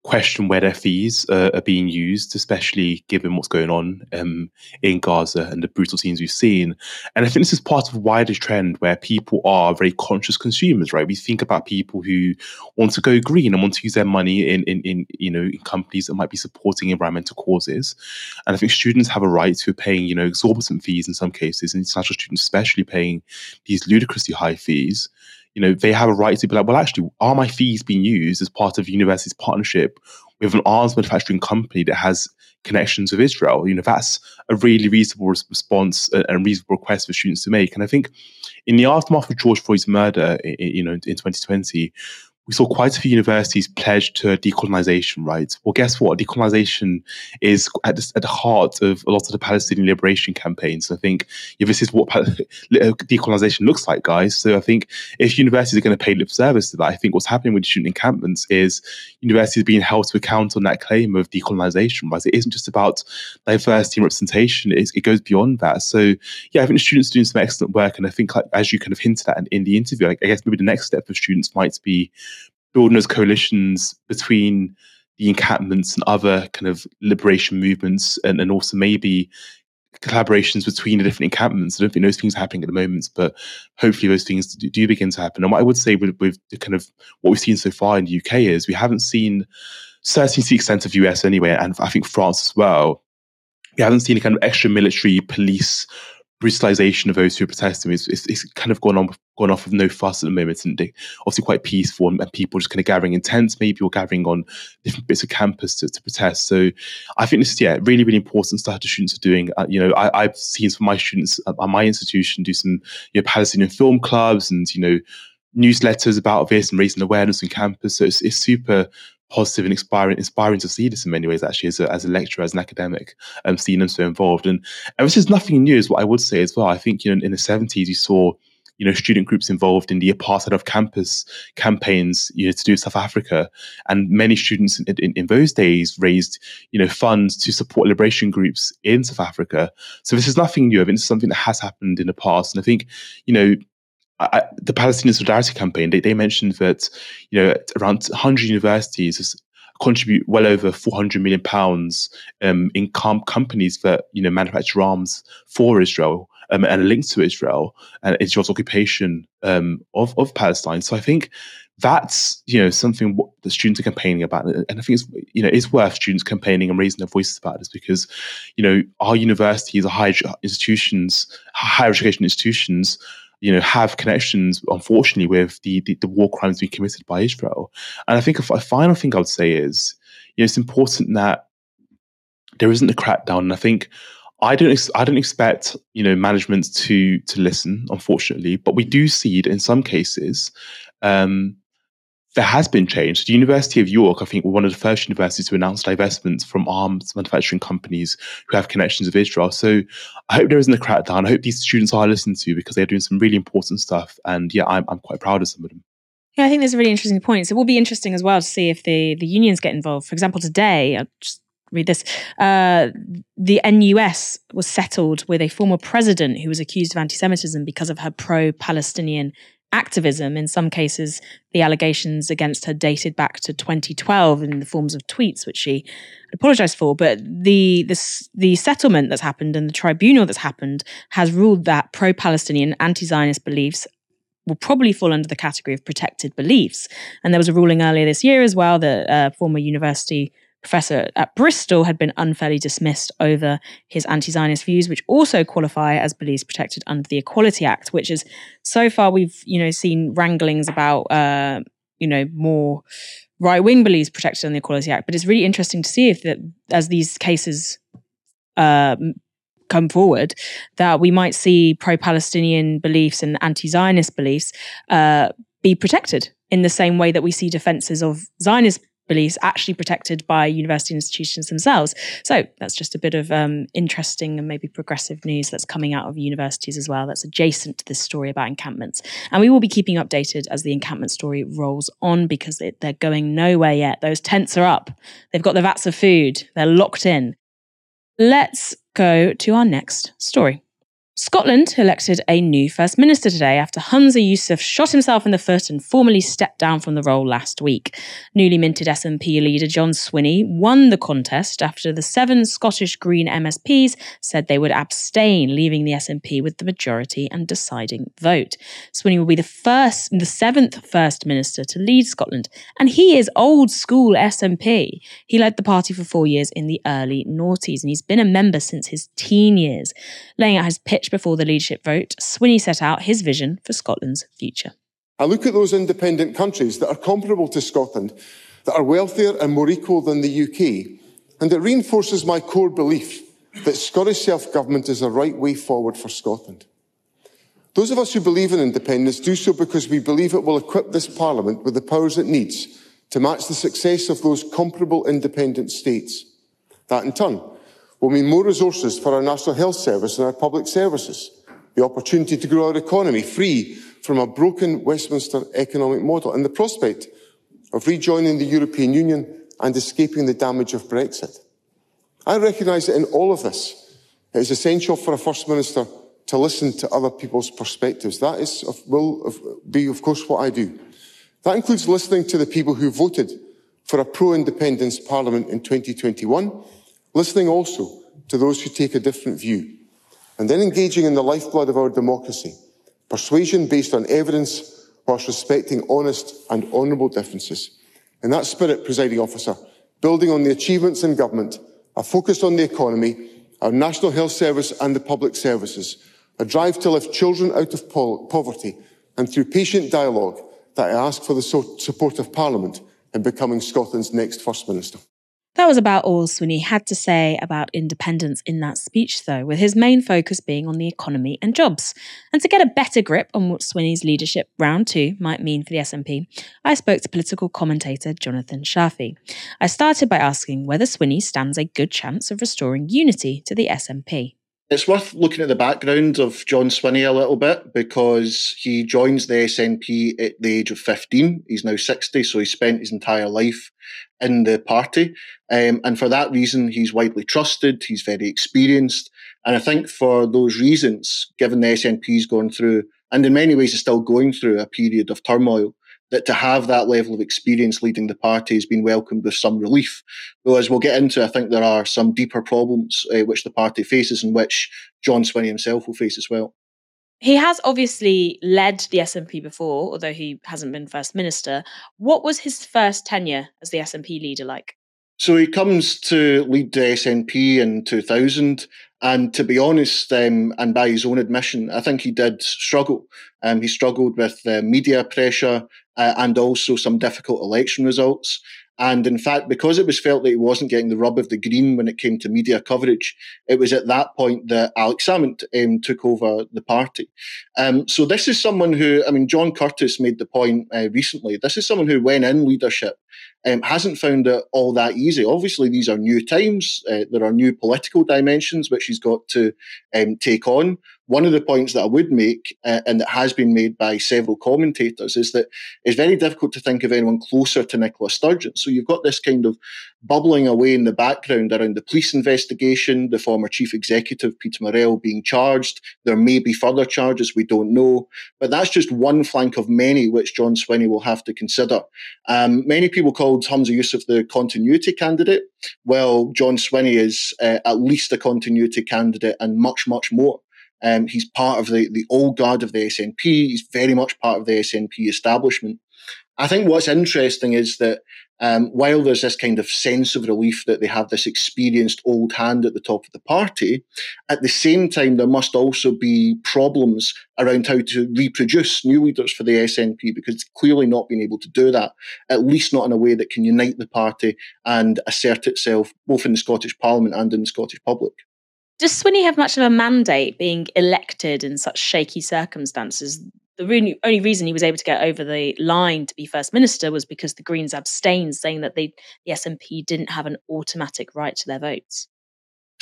question where their fees uh, are being used, especially given what's going on um, in Gaza and the brutal scenes we've seen. And I think this is part of a wider trend where people are very conscious consumers, right? We think about people who want to go green and want to use their money in, in, in you know, in companies that might be supporting environmental causes. And I think students have a right to paying, you know, exorbitant fees in some cases, and international students especially paying these ludicrously high fees. You know, they have a right to be like, well, actually, are my fees being used as part of the university's partnership with an arms manufacturing company that has connections with Israel? You know, that's a really reasonable response and reasonable request for students to make. And I think in the aftermath of George Floyd's murder, you know, in twenty twenty, we saw quite a few universities pledge to decolonization, right? Well, guess what? Decolonization is at the, at the heart of a lot of the Palestinian liberation campaigns. So I think yeah, this is what decolonization looks like, guys. So I think if universities are going to pay lip service to that, I think what's happening with student encampments is universities being held to account on that claim of decolonization, right? It isn't just about diversity and representation. It, is, it goes beyond that. So yeah, I think the students are doing some excellent work. And I think, like, as you kind of hinted at in, in the interview, I, I guess maybe the next step for students might be building those coalitions between the encampments and other kind of liberation movements, and, and also maybe collaborations between the different encampments. I don't think those things are happening at the moment, but hopefully those things do, do begin to happen. And what I would say with, with the kind of what we've seen so far in the U K is we haven't seen, certainly to the extent of U S anyway, and I think France as well, we haven't seen a kind of extra military police brutalization of those who are protesting. It's, it's, it's kind of gone on gone off with no fuss at the moment, and they obviously quite peaceful, and, and people just kind of gathering in tents maybe, or gathering on different bits of campus to, to protest. So I think this is yeah really really important stuff the students are doing. Uh, you know, I, I've seen some of my students at, at my institution do some you know Palestinian film clubs and you know newsletters about this and raising awareness on campus. So it's, it's super positive and inspiring, inspiring to see this in many ways, actually, as a, as a lecturer, as an academic, um, seeing them so involved. And, and this is nothing new, is what I would say as well. I think, you know, in the seventies, you saw, you know, student groups involved in the apartheid of campus campaigns, you know, to do with South Africa. And many students in, in, in those days raised, you know, funds to support liberation groups in South Africa. So this is nothing new. I think it's something that has happened in the past. And I think, you know, I, the Palestinian Solidarity Campaign, they, they mentioned that, you know, around one hundred universities contribute well over four hundred million pounds um, in com- companies that, you know, manufacture arms for Israel um, and linked to Israel and Israel's occupation um, of, of Palestine. So I think that's, you know, something the students are campaigning about. And I think it's, you know, it's worth students campaigning and raising their voices about this, because, you know, our universities, our higher institutions, higher education institutions, you know, have connections, unfortunately, with the, the, the war crimes being committed by Israel. And I think a, a final thing I would say is, you know, it's important that there isn't a crackdown. And I think I don't, ex- I don't expect, you know, management to to listen, unfortunately, but we do see that in some cases, um, there has been change. The University of York, I think, were one of the first universities to announce divestments from arms manufacturing companies who have connections with Israel. So I hope there isn't a crackdown. I hope these students are listened to, because they're doing some really important stuff. And yeah, I'm, I'm quite proud of some of them. Yeah, I think there's a really interesting point. So it will be interesting as well to see if the, the unions get involved. For example, today, I'll just read this, uh, the N U S was settled with a former president who was accused of anti-Semitism because of her pro-Palestinian activism. In some cases, the allegations against her dated back to twenty twelve in the forms of tweets, which she apologized for. But the, the, the settlement that's happened and the tribunal that's happened has ruled that pro-Palestinian, anti-Zionist beliefs will probably fall under the category of protected beliefs. And there was a ruling earlier this year as well that a former university professor at Bristol had been unfairly dismissed over his anti-Zionist views, which also qualify as beliefs protected under the Equality Act, which is, so far we've, you know, seen wranglings about, uh, you know, more right-wing beliefs protected under the Equality Act. But it's really interesting to see if that, as these cases uh, come forward, that we might see pro-Palestinian beliefs and anti-Zionist beliefs uh, be protected in the same way that we see defenses of Zionist beliefs actually protected by university institutions themselves. So that's just a bit of um, interesting and maybe progressive news that's coming out of universities as well, that's adjacent to this story about encampments. And we will be keeping updated as the encampment story rolls on, because it, they're going nowhere yet. Those tents are up. They've got the vats of food. They're locked in. Let's go to our next story. Scotland elected a new First Minister today after Humza Yousaf shot himself in the foot and formally stepped down from the role last week. Newly minted S N P leader John Swinney won the contest after the seven Scottish Green M S Ps said they would abstain, leaving the S N P with the majority and deciding vote. Swinney will be the first, the seventh First Minister to lead Scotland, and he is old school S N P. He led the party for four years in the early noughties, and he's been a member since his teen years. Laying out his pitch before the leadership vote, Swinney set out his vision for Scotland's future. I look at those independent countries that are comparable to Scotland, that are wealthier and more equal than the U K, and it reinforces my core belief that Scottish self-government is the right way forward for Scotland. Those of us who believe in independence do so because we believe it will equip this Parliament with the powers it needs to match the success of those comparable independent states. That, in turn, will mean more resources for our National Health Service and our public services, the opportunity to grow our economy free from a broken Westminster economic model, and the prospect of rejoining the European Union and escaping the damage of Brexit. I recognise that in all of this, it is essential for a First Minister to listen to other people's perspectives. That is, will be, of course, what I do. That includes listening to the people who voted for a pro-independence Parliament in twenty twenty-one, listening also to those who take a different view, and then engaging in the lifeblood of our democracy, persuasion based on evidence whilst respecting honest and honourable differences. In that spirit, Presiding Officer, building on the achievements in government, a focus on the economy, our National Health Service and the public services, a drive to lift children out of po- poverty, and through patient dialogue that I ask for the so- support of Parliament in becoming Scotland's next First Minister. That was about all Swinney had to say about independence in that speech, though, with his main focus being on the economy and jobs. And to get a better grip on what Swinney's leadership round two might mean for the S N P, I spoke to political commentator Jonathan Shafi. I started by asking whether Swinney stands a good chance of restoring unity to the S N P. It's worth looking at the background of John Swinney a little bit, because he joins the S N P at the age of fifteen. He's now sixty, so he spent his entire life in the party. Um, and for that reason, he's widely trusted, he's very experienced. And I think for those reasons, given the S N P's gone through, and in many ways is still going through, a period of turmoil, that to have that level of experience leading the party has been welcomed with some relief. Though, as we'll get into, I think there are some deeper problems uh, which the party faces and which John Swinney himself will face as well. He has obviously led the S N P before, although he hasn't been First Minister. What was his first tenure as the S N P leader like? So he comes to lead the S N P in two thousand, and to be honest, um, and by his own admission, I think he did struggle. Um, he struggled with uh, media pressure uh, and also some difficult election results. And in fact, because it was felt that he wasn't getting the rub of the green when it came to media coverage, it was at that point that Alex Salmond um, took over the party. Um, so this is someone who, I mean, John Curtis made the point uh, recently, this is someone who, when in leadership, um, hasn't found it all that easy. Obviously, these are new times. Uh, there are new political dimensions which he's got to um, take on. One of the points that I would make, uh, and that has been made by several commentators, is that it's very difficult to think of anyone closer to Nicola Sturgeon. So you've got this kind of bubbling away in the background around the police investigation, the former chief executive, Peter Murrell, being charged. There may be further charges, we don't know. But that's just one flank of many which John Swinney will have to consider. Um, many people called Humza Yousaf the continuity candidate. Well, John Swinney is uh, at least a continuity candidate and much, much more. Um, he's part of the, the old guard of the S N P. He's very much part of the S N P establishment. I think what's interesting is that um, while there's this kind of sense of relief that they have this experienced old hand at the top of the party, at the same time, there must also be problems around how to reproduce new leaders for the S N P, because it's clearly not been able to do that, at least not in a way that can unite the party and assert itself both in the Scottish Parliament and in the Scottish public. Does Swinney have much of a mandate being elected in such shaky circumstances? The really, only reason he was able to get over the line to be First Minister was because the Greens abstained, saying that they, the S N P didn't have an automatic right to their votes.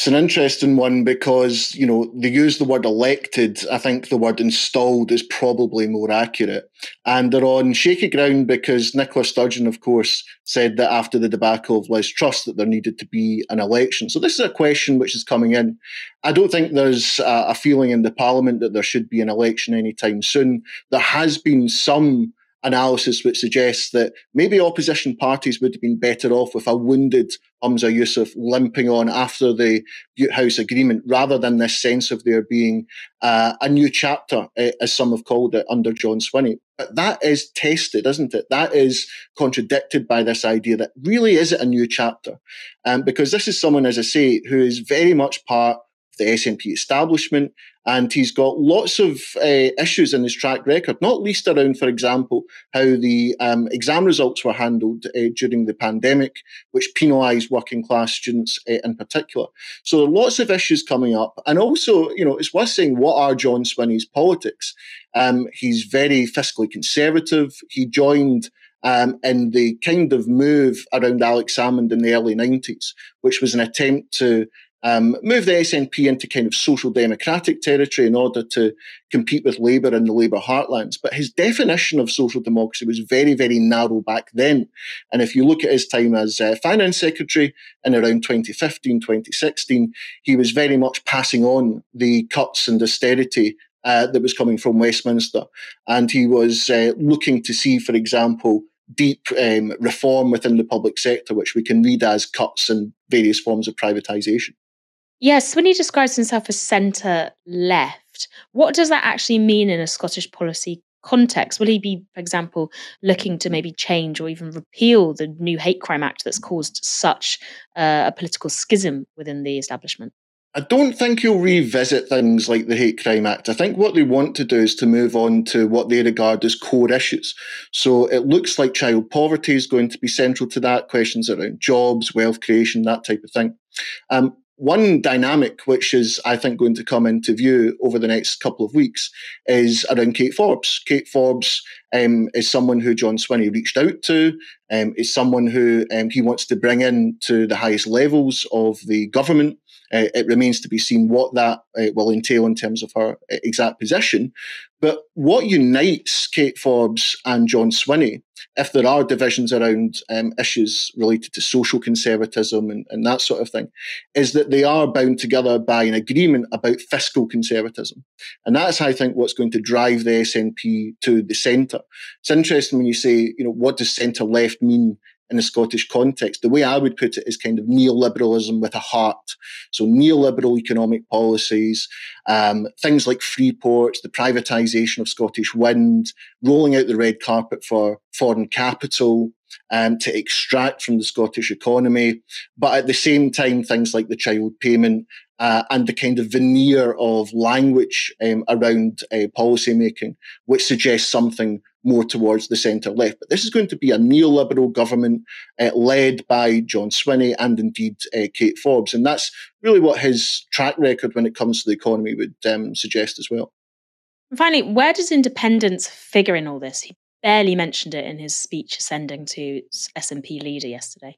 It's an interesting one because, you know, they use the word elected. I think the word installed is probably more accurate. And they're on shaky ground because Nicola Sturgeon, of course, said that after the debacle of Liz Truss that there needed to be an election. So this is a question which is coming in. I don't think there's a, a feeling in the Parliament that there should be an election anytime soon. There has been some analysis which suggests that maybe opposition parties would have been better off with a wounded Humza Yousaf limping on after the Butte House agreement, rather than this sense of there being uh, a new chapter, uh, as some have called it, under John Swinney. But that is tested, isn't it? That is contradicted by this idea that really is it a new chapter? Um, because this is someone, as I say, who is very much part of the S N P establishment, and he's got lots of uh, issues in his track record, not least around, for example, how the um, exam results were handled uh, during the pandemic, which penalised working class students uh, in particular. So there are lots of issues coming up. And also, you know, it's worth saying, what are John Swinney's politics? Um, he's very fiscally conservative. He joined Um, in the kind of move around Alex Salmond in the early nineties, which was an attempt to um, move the S N P into kind of social democratic territory in order to compete with Labour in the Labour heartlands. But his definition of social democracy was very, very narrow back then. And if you look at his time as uh, finance secretary in around twenty fifteen, twenty sixteen, he was very much passing on the cuts and austerity uh, that was coming from Westminster. And he was uh, looking to see, for example, deep um, reform within the public sector, which we can read as cuts and various forms of privatisation. Yes, when he describes himself as centre-left, what does that actually mean in a Scottish policy context? Will he be, for example, looking to maybe change or even repeal the new Hate Crime Act that's caused such uh, a political schism within the establishment? I don't think he'll revisit things like the Hate Crime Act. I think what they want to do is to move on to what they regard as core issues. So it looks like child poverty is going to be central to that, questions around jobs, wealth creation, that type of thing. Um, one dynamic which is, I think, going to come into view over the next couple of weeks is around Kate Forbes. Kate Forbes um, is someone who John Swinney reached out to, um, is someone who um, he wants to bring in to the highest levels of the government. Uh, it remains to be seen what that uh, will entail in terms of her uh, exact position. But what unites Kate Forbes and John Swinney, if there are divisions around um, issues related to social conservatism and, and that sort of thing, is that they are bound together by an agreement about fiscal conservatism. And that's, I think, what's going to drive the S N P to the centre. It's interesting when you say, you know, what does centre-left mean in a Scottish context? The way I would put it is kind of neoliberalism with a heart. So neoliberal economic policies, um, things like free ports, the privatisation of Scottish wind, rolling out the red carpet for foreign capital, um, to extract from the Scottish economy. But at the same time, things like the child payment uh, and the kind of veneer of language um, around uh, policy making, which suggests something more towards the centre-left. But this is going to be a neoliberal government uh, led by John Swinney and indeed uh, Kate Forbes. And that's really what his track record when it comes to the economy would um, suggest as well. And finally, where does independence figure in all this? He barely mentioned it in his speech ascending to S N P leader yesterday.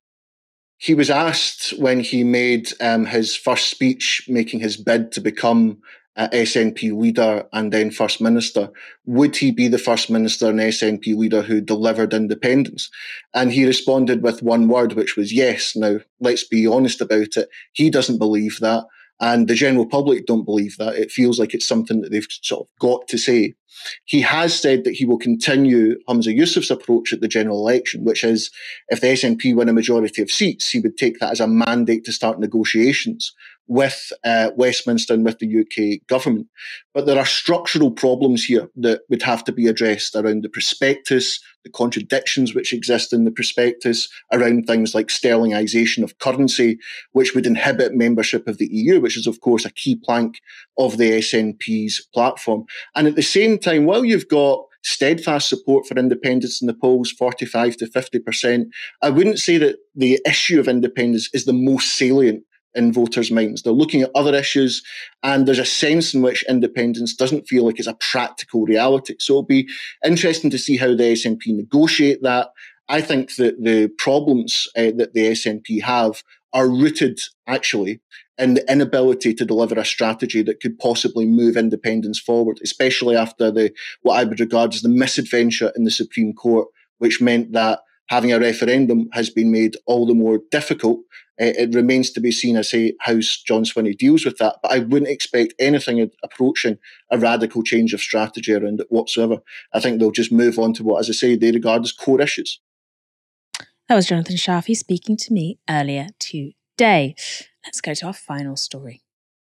He was asked when he made um, his first speech, making his bid to become Uh, S N P leader and then First Minister, would he be the First Minister and S N P leader who delivered independence? And he responded with one word, which was yes. Now, let's be honest about it. He doesn't believe that, and the general public don't believe that. It feels like it's something that they've sort of got to say. He has said that he will continue Humza Yousaf's approach at the general election, which is if the S N P win a majority of seats, he would take that as a mandate to start negotiations with uh, Westminster and with the U K government. But there are structural problems here that would have to be addressed around the prospectus, the contradictions which exist in the prospectus, around things like sterlingisation of currency, which would inhibit membership of the E U, which is, of course, a key plank of the S N P's platform. And at the same time, while you've got steadfast support for independence in the polls, forty-five to fifty percent, I wouldn't say that the issue of independence is the most salient in voters' minds. They're looking at other issues, and there's a sense in which independence doesn't feel like it's a practical reality. So it'll be interesting to see how the S N P negotiate that. I think that the problems uh, that the S N P have are rooted, actually, and the inability to deliver a strategy that could possibly move independence forward, especially after the what I would regard as the misadventure in the Supreme Court, which meant that having a referendum has been made all the more difficult. Uh, it remains to be seen, I say, how John Swinney deals with that. But I wouldn't expect anything approaching a radical change of strategy around it whatsoever. I think they'll just move on to what, as I say, they regard as core issues. That was Jonathan Shafi speaking to me earlier today. Let's go to our final story.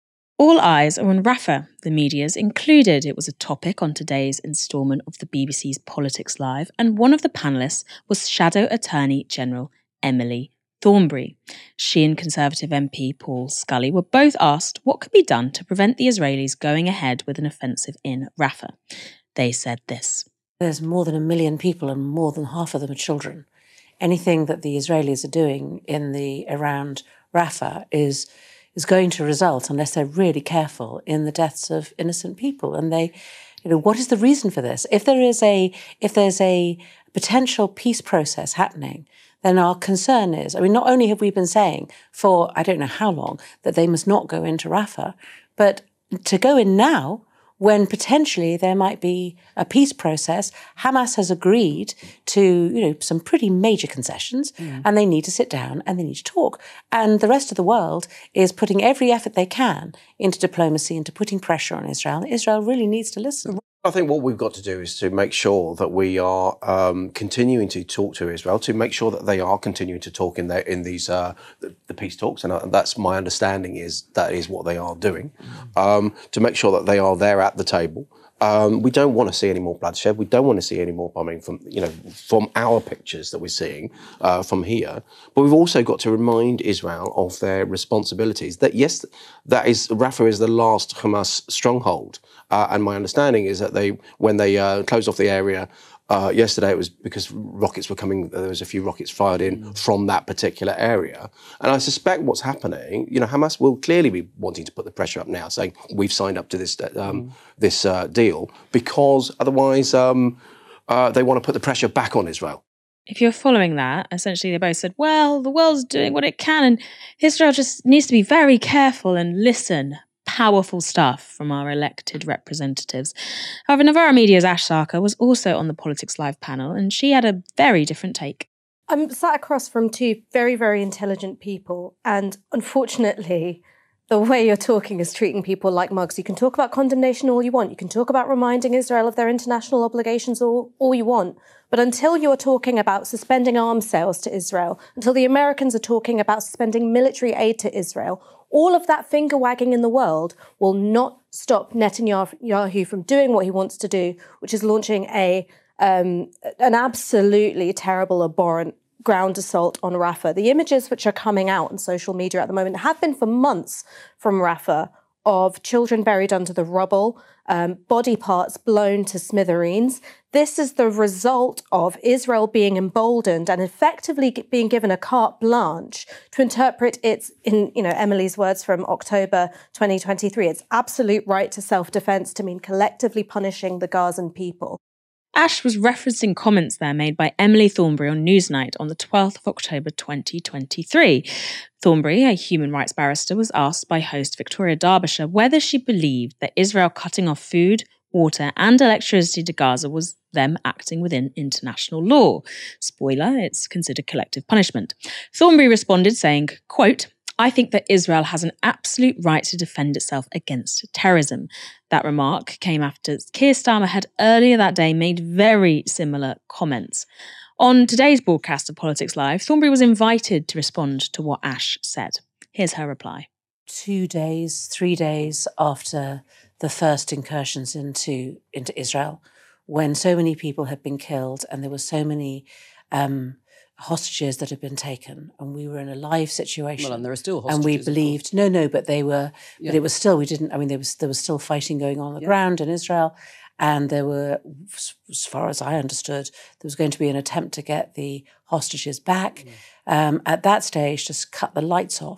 All eyes are on Rafah. The media's included. It was a topic on today's instalment of the B B C's Politics Live, and one of the panellists was Shadow Attorney General Emily Thornberry. She and Conservative M P Paul Scully were both asked what could be done to prevent the Israelis going ahead with an offensive in Rafah. They said this. There's more than a million people and more than half of them are children. Anything that the Israelis are doing in the around Rafah is is going to result, unless they're really careful, in the deaths of innocent people. And they, you know, what is the reason for this? If there is a if there's a potential peace process happening, then our concern is, I mean, not only have we been saying for I don't know how long that they must not go into Rafah, but to go in now, when potentially there might be a peace process. Hamas has agreed to, you know, some pretty major concessions, mm. and they need to sit down and they need to talk. And the rest of the world is putting every effort they can into diplomacy, into putting pressure on Israel. Israel really needs to listen. I think what we've got to do is to make sure that we are um, continuing to talk to Israel, to make sure that they are continuing to talk in their, in these uh, the, the peace talks, and uh, that's my understanding is that is what they are doing, um, to make sure that they are there at the table. Um, we don't want to see any more bloodshed. We don't want to see any more bombing from, you know, from our pictures that we're seeing uh, from here. But we've also got to remind Israel of their responsibilities. That yes, that is Rafah is the last Hamas stronghold, uh, and my understanding is that they, when they uh, closed off the area uh, yesterday, it was because rockets were coming. There was a few rockets fired in mm. from that particular area, and I suspect what's happening. You know, Hamas will clearly be wanting to put the pressure up now, saying we've signed up to this um, mm. this uh, deal, because otherwise um, uh, they want to put the pressure back on Israel. If you're following that, essentially they both said, well, the world's doing what it can, and Israel just needs to be very careful and listen. Powerful stuff from our elected representatives. However, Novara Media's Ash Sarkar was also on the Politics Live panel, and she had a very different take. I'm sat across from two very, very intelligent people, and unfortunately, the way you're talking is treating people like mugs. You can talk about condemnation all you want. You can talk about reminding Israel of their international obligations all, all you want. But until you're talking about suspending arms sales to Israel, until the Americans are talking about suspending military aid to Israel, all of that finger wagging in the world will not stop Netanyahu from doing what he wants to do, which is launching a um, an absolutely terrible, abhorrent ground assault on Rafah. The images which are coming out on social media at the moment have been for months from Rafah of children buried under the rubble, um, body parts blown to smithereens. This is the result of Israel being emboldened and effectively being given a carte blanche to interpret its, in you know Emily's words from October twenty twenty-three, its absolute right to self-defense to mean collectively punishing the Gazan people. Ash was referencing comments there made by Emily Thornberry on Newsnight on the twelfth of October twenty twenty-three. Thornberry, a human rights barrister, was asked by host Victoria Derbyshire whether she believed that Israel cutting off food, water and electricity to Gaza was them acting within international law. Spoiler, it's considered collective punishment. Thornberry responded saying, quote, I think that Israel has an absolute right to defend itself against terrorism. That remark came after Keir Starmer had earlier that day made very similar comments. On today's broadcast of Politics Live, Thornberry was invited to respond to what Ash said. Here's her reply. Two days, three days after the first incursions into, into Israel, when so many people had been killed and there were so many um, hostages that had been taken, and we were in a live situation. Well, and there are still hostages. And we believed, no, no, but they were, yeah. but it was still, we didn't, I mean, there was there was still fighting going on on the yeah. ground in Israel, and there were, as far as I understood, there was going to be an attempt to get the hostages back. Mm. Um, at that stage, just cut the lights off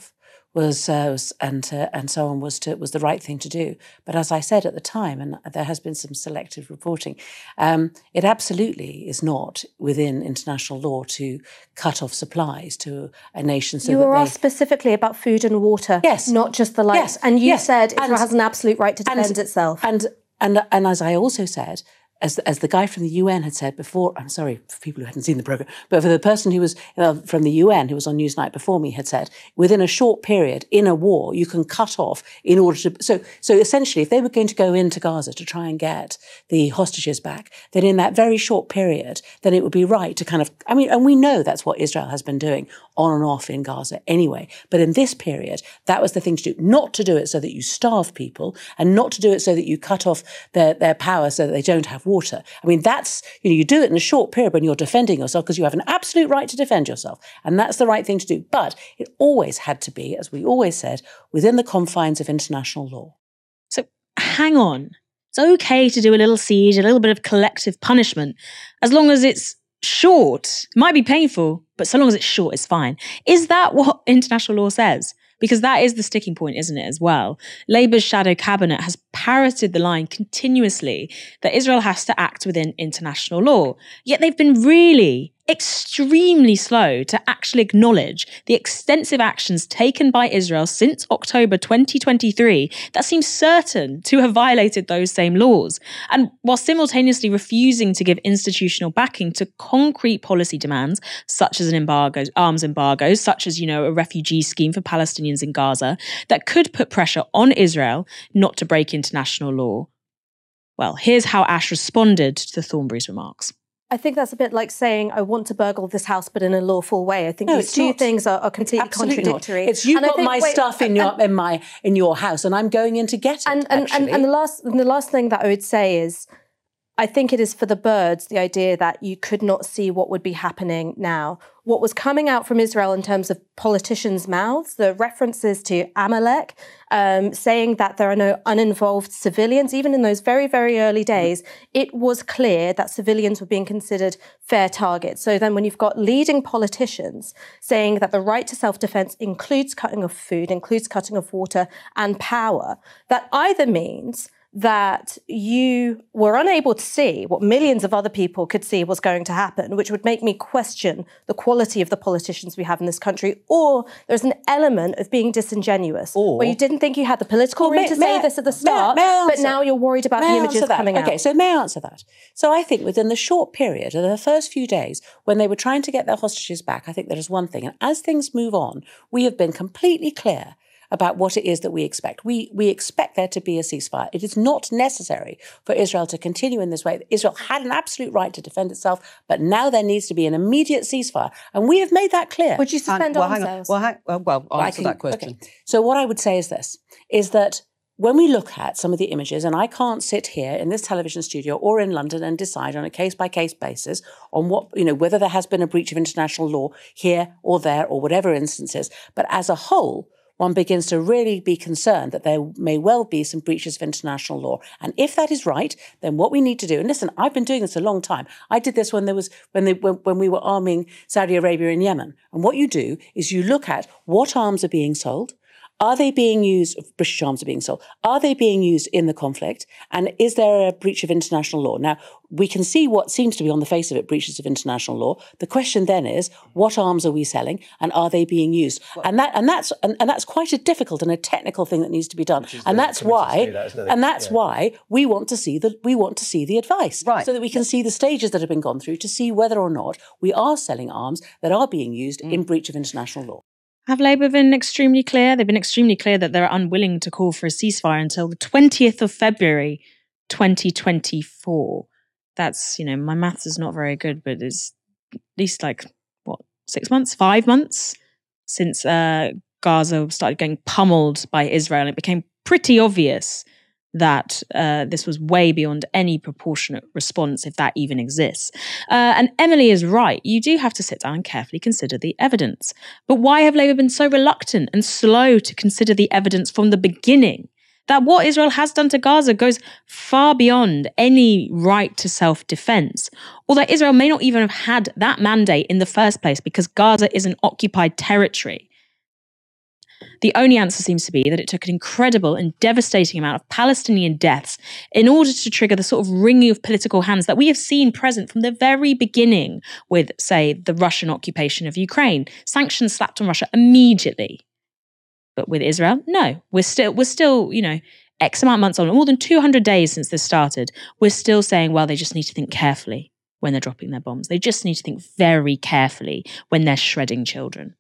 was, uh, was and uh, and so on was to was the right thing to do. But as I said at the time, and there has been some selective reporting, um, it absolutely is not within international law to cut off supplies to a nation. So you that were they, asked specifically about food and water, yes, not just the light. yes, and you yes. said Israel and, has an absolute right to defend and, itself. And and and as I also said, As, as the guy from the U N had said before, I'm sorry for people who hadn't seen the programme, but for the person who was uh, from the U N who was on Newsnight before me had said, within a short period in a war, you can cut off in order to... So, so essentially, if they were going to go into Gaza to try and get the hostages back, then in that very short period, then it would be right to kind of... I mean, and we know that's what Israel has been doing on and off in Gaza anyway. But in this period, that was the thing to do. Not to do it so that you starve people and not to do it so that you cut off their, their power so that they don't have water. I mean, that's, you know, you do it in a short period when you're defending yourself because you have an absolute right to defend yourself. And that's the right thing to do. But it always had to be, as we always said, within the confines of international law. So hang on. It's okay to do a little siege, a little bit of collective punishment, as long as it's short. It might be painful, but so long as it's short, it's fine. Is that what international law says? Because that is the sticking point, isn't it, as well? Labour's shadow cabinet has parroted the line continuously that Israel has to act within international law. Yet they've been really extremely slow to actually acknowledge the extensive actions taken by Israel since October twenty twenty-three that seem certain to have violated those same laws. And while simultaneously refusing to give institutional backing to concrete policy demands, such as an embargo, arms embargo, such as, you know, a refugee scheme for Palestinians in Gaza, that could put pressure on Israel not to break international law. Well, here's how Ash responded to Thornberry's remarks. I think that's a bit like saying, I want to burgle this house, but in a lawful way. I think no, these two not. things are, are completely Absolutely contradictory. Not. It's you've and got think, my wait, stuff in your in my in your house, and I'm going in to get it. And and, and, and the last and the last thing that I would say is, I think it is for the birds, the idea that you could not see what would be happening now. What was coming out from Israel in terms of politicians' mouths, the references to Amalek, um, saying that there are no uninvolved civilians, even in those very, very early days, it was clear that civilians were being considered fair targets. So then when you've got leading politicians saying that the right to self-defense includes cutting off food, includes cutting off water and power, that either means that you were unable to see what millions of other people could see was going to happen, which would make me question the quality of the politicians we have in this country, or there's an element of being disingenuous, or, where you didn't think you had the political well, room may, to say I, this at the start, may I, may I but now you're worried about may the images coming okay, out. Okay, so may I answer that? So I think within the short period of the first few days, when they were trying to get their hostages back, I think that is one thing. And as things move on, we have been completely clear about what it is that we expect. We we expect there to be a ceasefire. It is not necessary for Israel to continue in this way. Israel had an absolute right to defend itself, but now there needs to be an immediate ceasefire. And we have made that clear. Would you suspend well, arms sales? Well, hang, well, well, I'll answer can, that question. Okay. So what I would say is this, is that when we look at some of the images, and I can't sit here in this television studio or in London and decide on a case-by-case basis on what, you know, whether there has been a breach of international law here or there or whatever instances, but as a whole, one begins to really be concerned that there may well be some breaches of international law. And if that is right, then what we need to do, and listen, I've been doing this a long time. I did this when there was when they when, when we were arming Saudi Arabia in Yemen. And what you do is you look at what arms are being sold. Are they being used, British arms are being sold, are they being used in the conflict? And is there a breach of international law? Now, we can see what seems to be on the face of it, breaches of international law. The question then is, what arms are we selling and are they being used? Well, and that and that's and, and that's quite a difficult and a technical thing that needs to be done. And that's why that, and that's yeah. why we want to see the we want to see the advice. Right. So that we can see the stages that have been gone through to see whether or not we are selling arms that are being used mm. in breach of international law. Have Labour been extremely clear? They've been extremely clear that they're unwilling to call for a ceasefire until the twentieth of February, twenty twenty-four. That's, you know, my maths is not very good, but it's at least like, what, six months, five months since uh, Gaza started getting pummeled by Israel. It became pretty obvious that uh, this was way beyond any proportionate response, if that even exists. Uh, and Emily is right. You do have to sit down and carefully consider the evidence. But why have Labour been so reluctant and slow to consider the evidence from the beginning? That what Israel has done to Gaza goes far beyond any right to self-defense. Although Israel may not even have had that mandate in the first place because Gaza is an occupied territory. The only answer seems to be that it took an incredible and devastating amount of Palestinian deaths in order to trigger the sort of wringing of political hands that we have seen present from the very beginning with, say, the Russian occupation of Ukraine. Sanctions slapped on Russia immediately. But with Israel, no. We're still, we're still, you know, X amount of months on, more than two hundred days since this started, we're still saying, well, they just need to think carefully when they're dropping their bombs. They just need to think very carefully when they're shredding children.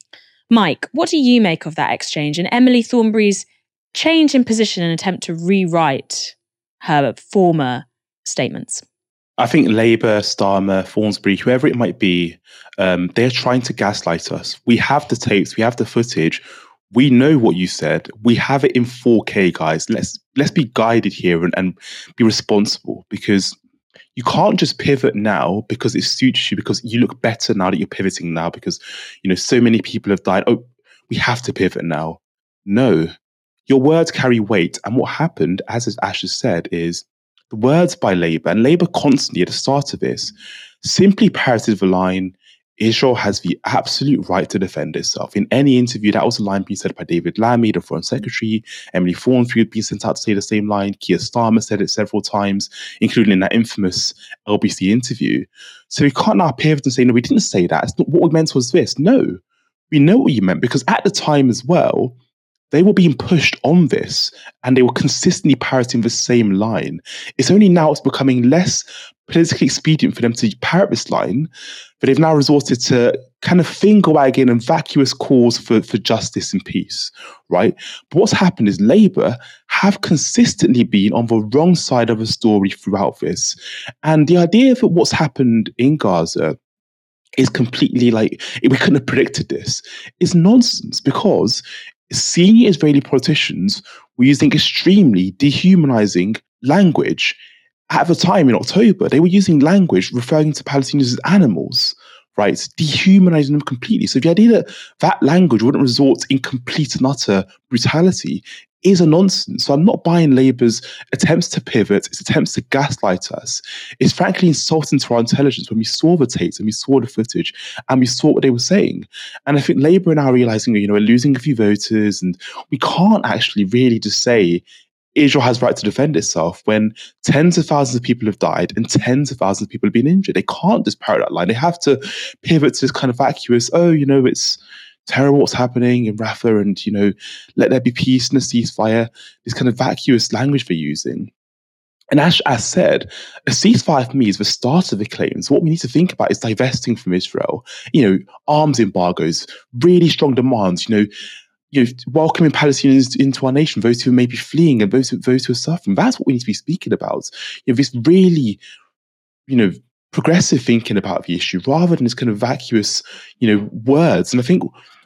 Mike, what do you make of that exchange and Emily Thornberry's change in position and attempt to rewrite her former statements? I think Labour, Starmer, Thornsbury, whoever it might be, um, they're trying to gaslight us. We have the tapes, we have the footage. We know what you said. We have it in four K, guys. Let's let's be guided here and, and be responsible, because you can't just pivot now because it suits you, because you look better now that you're pivoting now, because, you know, so many people have died. Oh, we have to pivot now. No, your words carry weight. And what happened, as Ash has said, is the words by Labour, and Labour constantly at the start of this, simply parroted the line, Israel has the absolute right to defend itself. In any interview, that was a line being said by David Lammy, the Foreign Secretary. Emily Thornberry had been sent out to say the same line. Keir Starmer said it several times, including in that infamous L B C interview. So we can't now pivot and say, no, we didn't say that. It's not, what we meant was this. No, we know what you meant, because at the time as well, they were being pushed on this and they were consistently parroting the same line. It's only now it's becoming less politically expedient for them to parrot this line, but they've now resorted to kind of finger-wagging and vacuous calls for, for justice and peace, right? But what's happened is Labour have consistently been on the wrong side of the story throughout this. And the idea that what's happened in Gaza is completely like, we couldn't have predicted this, is nonsense, because senior Israeli politicians were using extremely dehumanizing language. At the time in October, they were using language referring to Palestinians as animals, right? Dehumanizing them completely. So the idea that that language wouldn't resort in complete and utter brutality is a nonsense. So I'm not buying Labour's attempts to pivot, its attempts to gaslight us. It's frankly insulting to our intelligence when we saw the tapes and we saw the footage and we saw what they were saying. And I think Labour are now realising, you know, we're losing a few voters and we can't actually really just say Israel has the right to defend itself when tens of thousands of people have died and tens of thousands of people have been injured. They can't just parrot that line. They have to pivot to this kind of vacuous, oh, you know, it's terrible what's happening in Rafah and, you know, let there be peace and a ceasefire, this kind of vacuous language they're using. And as I said, a ceasefire for me is the start of the claims. What we need to think about is divesting from Israel, you know, arms embargoes, really strong demands, you know, you know, welcoming Palestinians into our nation, those who may be fleeing and those who, those who are suffering. That's what we need to be speaking about. You know, this really, you know, progressive thinking about the issue rather than this kind of vacuous, you know, words. And I think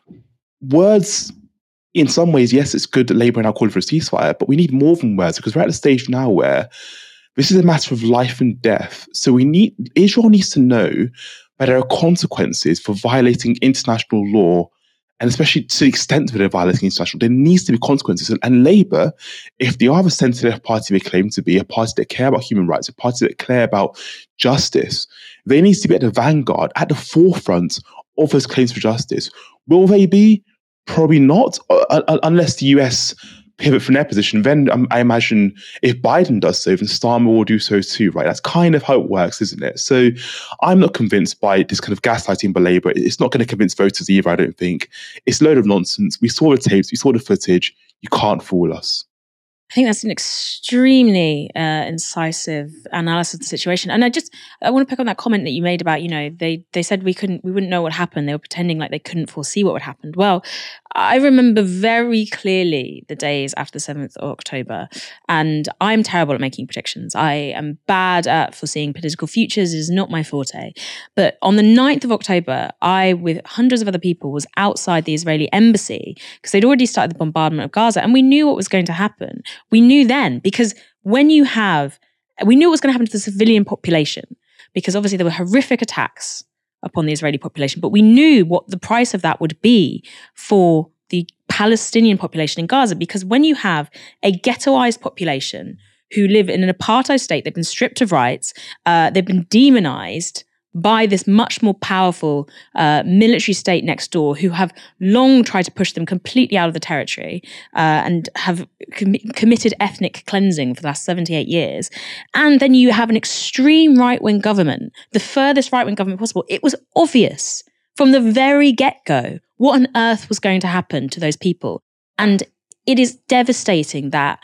words, in some ways, yes, it's good that Labour are now calling for a ceasefire, but we need more than words, because we're at a stage now where this is a matter of life and death. So we need, Israel needs to know that there are consequences for violating international law, and especially to the extent that they're violating international, there needs to be consequences. And, and Labour, if they are the centre-left party they claim to be, a party that care about human rights, a party that care about justice, they need to be at the vanguard, at the forefront of those claims for justice. Will they be? Probably not, uh, uh, unless the U S pivot from their position. Then um, I imagine if Biden does so, then Starmer will do so too, right? That's kind of how it works, isn't it? So I'm not convinced by this kind of gaslighting by Labour. It's not going to convince voters either, I don't think. It's a load of nonsense. We saw the tapes, we saw the footage. You can't fool us. I think that's an extremely uh, incisive analysis of the situation. And I just, I want to pick on that comment that you made about, you know, they they said we couldn't, we wouldn't know what happened. They were pretending like they couldn't foresee what would happen. Well, I remember very clearly the days after the seventh of October, and I'm terrible at making predictions. I am bad at foreseeing political futures. It is not my forte. But on the ninth of October, I, with hundreds of other people, was outside the Israeli embassy because they'd already started the bombardment of Gaza, and we knew what was going to happen. We knew then, because when you have, we knew what was going to happen to the civilian population, because obviously there were horrific attacks upon the Israeli population, but we knew what the price of that would be for the Palestinian population in Gaza, because when you have a ghettoized population who live in an apartheid state, they've been stripped of rights, uh, they've been demonized by this much more powerful uh, military state next door, who have long tried to push them completely out of the territory uh, and have com- committed ethnic cleansing for the last seventy-eight years. And then you have an extreme right-wing government, the furthest right-wing government possible. It was obvious from the very get-go what on earth was going to happen to those people. And it is devastating that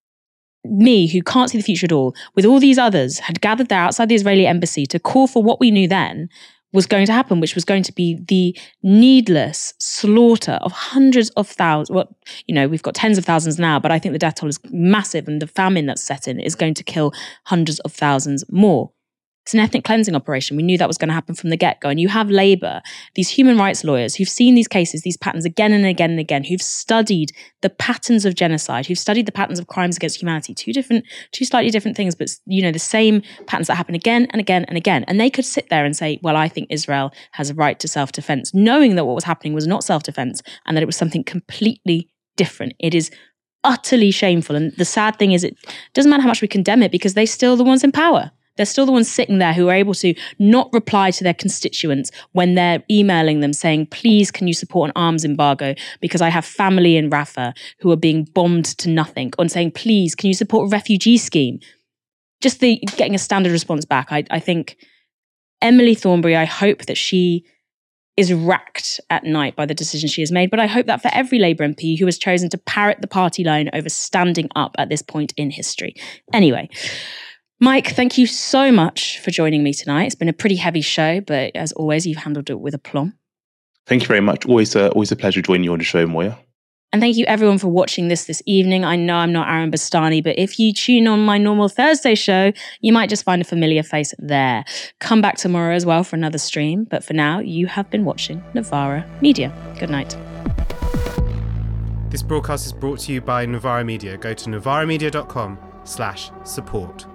me, who can't see the future at all, with all these others, had gathered there outside the Israeli embassy to call for what we knew then was going to happen, which was going to be the needless slaughter of hundreds of thousands. Well, you know, we've got tens of thousands now, but I think the death toll is massive, and the famine that's set in is going to kill hundreds of thousands more. It's an ethnic cleansing operation. We knew that was going to happen from the get-go. And you have Labour, these human rights lawyers who've seen these cases, these patterns again and again and again, who've studied the patterns of genocide, who've studied the patterns of crimes against humanity. Two different, two slightly different things, but, you know, the same patterns that happen again and again and again. And they could sit there and say, well, I think Israel has a right to self-defense, knowing that what was happening was not self-defense and that it was something completely different. It is utterly shameful. And the sad thing is, it doesn't matter how much we condemn it, because they're still the ones in power. They're still the ones sitting there who are able to not reply to their constituents when they're emailing them saying, please, can you support an arms embargo because I have family in Rafah who are being bombed to nothing, or saying, please, can you support a refugee scheme? Just the getting a standard response back. I, I think Emily Thornberry, I hope that she is racked at night by the decision she has made, but I hope that for every Labour M P who has chosen to parrot the party line over standing up at this point in history. Anyway, Mike, thank you so much for joining me tonight. It's been a pretty heavy show, but as always, you've handled it with aplomb. Thank you very much. Always, uh, always a pleasure joining you on the show, Moya. And thank you everyone for watching this this evening. I know I'm not Aaron Bastani, but if you tune on my normal Thursday show, you might just find a familiar face there. Come back tomorrow as well for another stream. But for now, you have been watching Novara Media. Good night. This broadcast is brought to you by Novara Media. Go to novaramedia dot com slash support.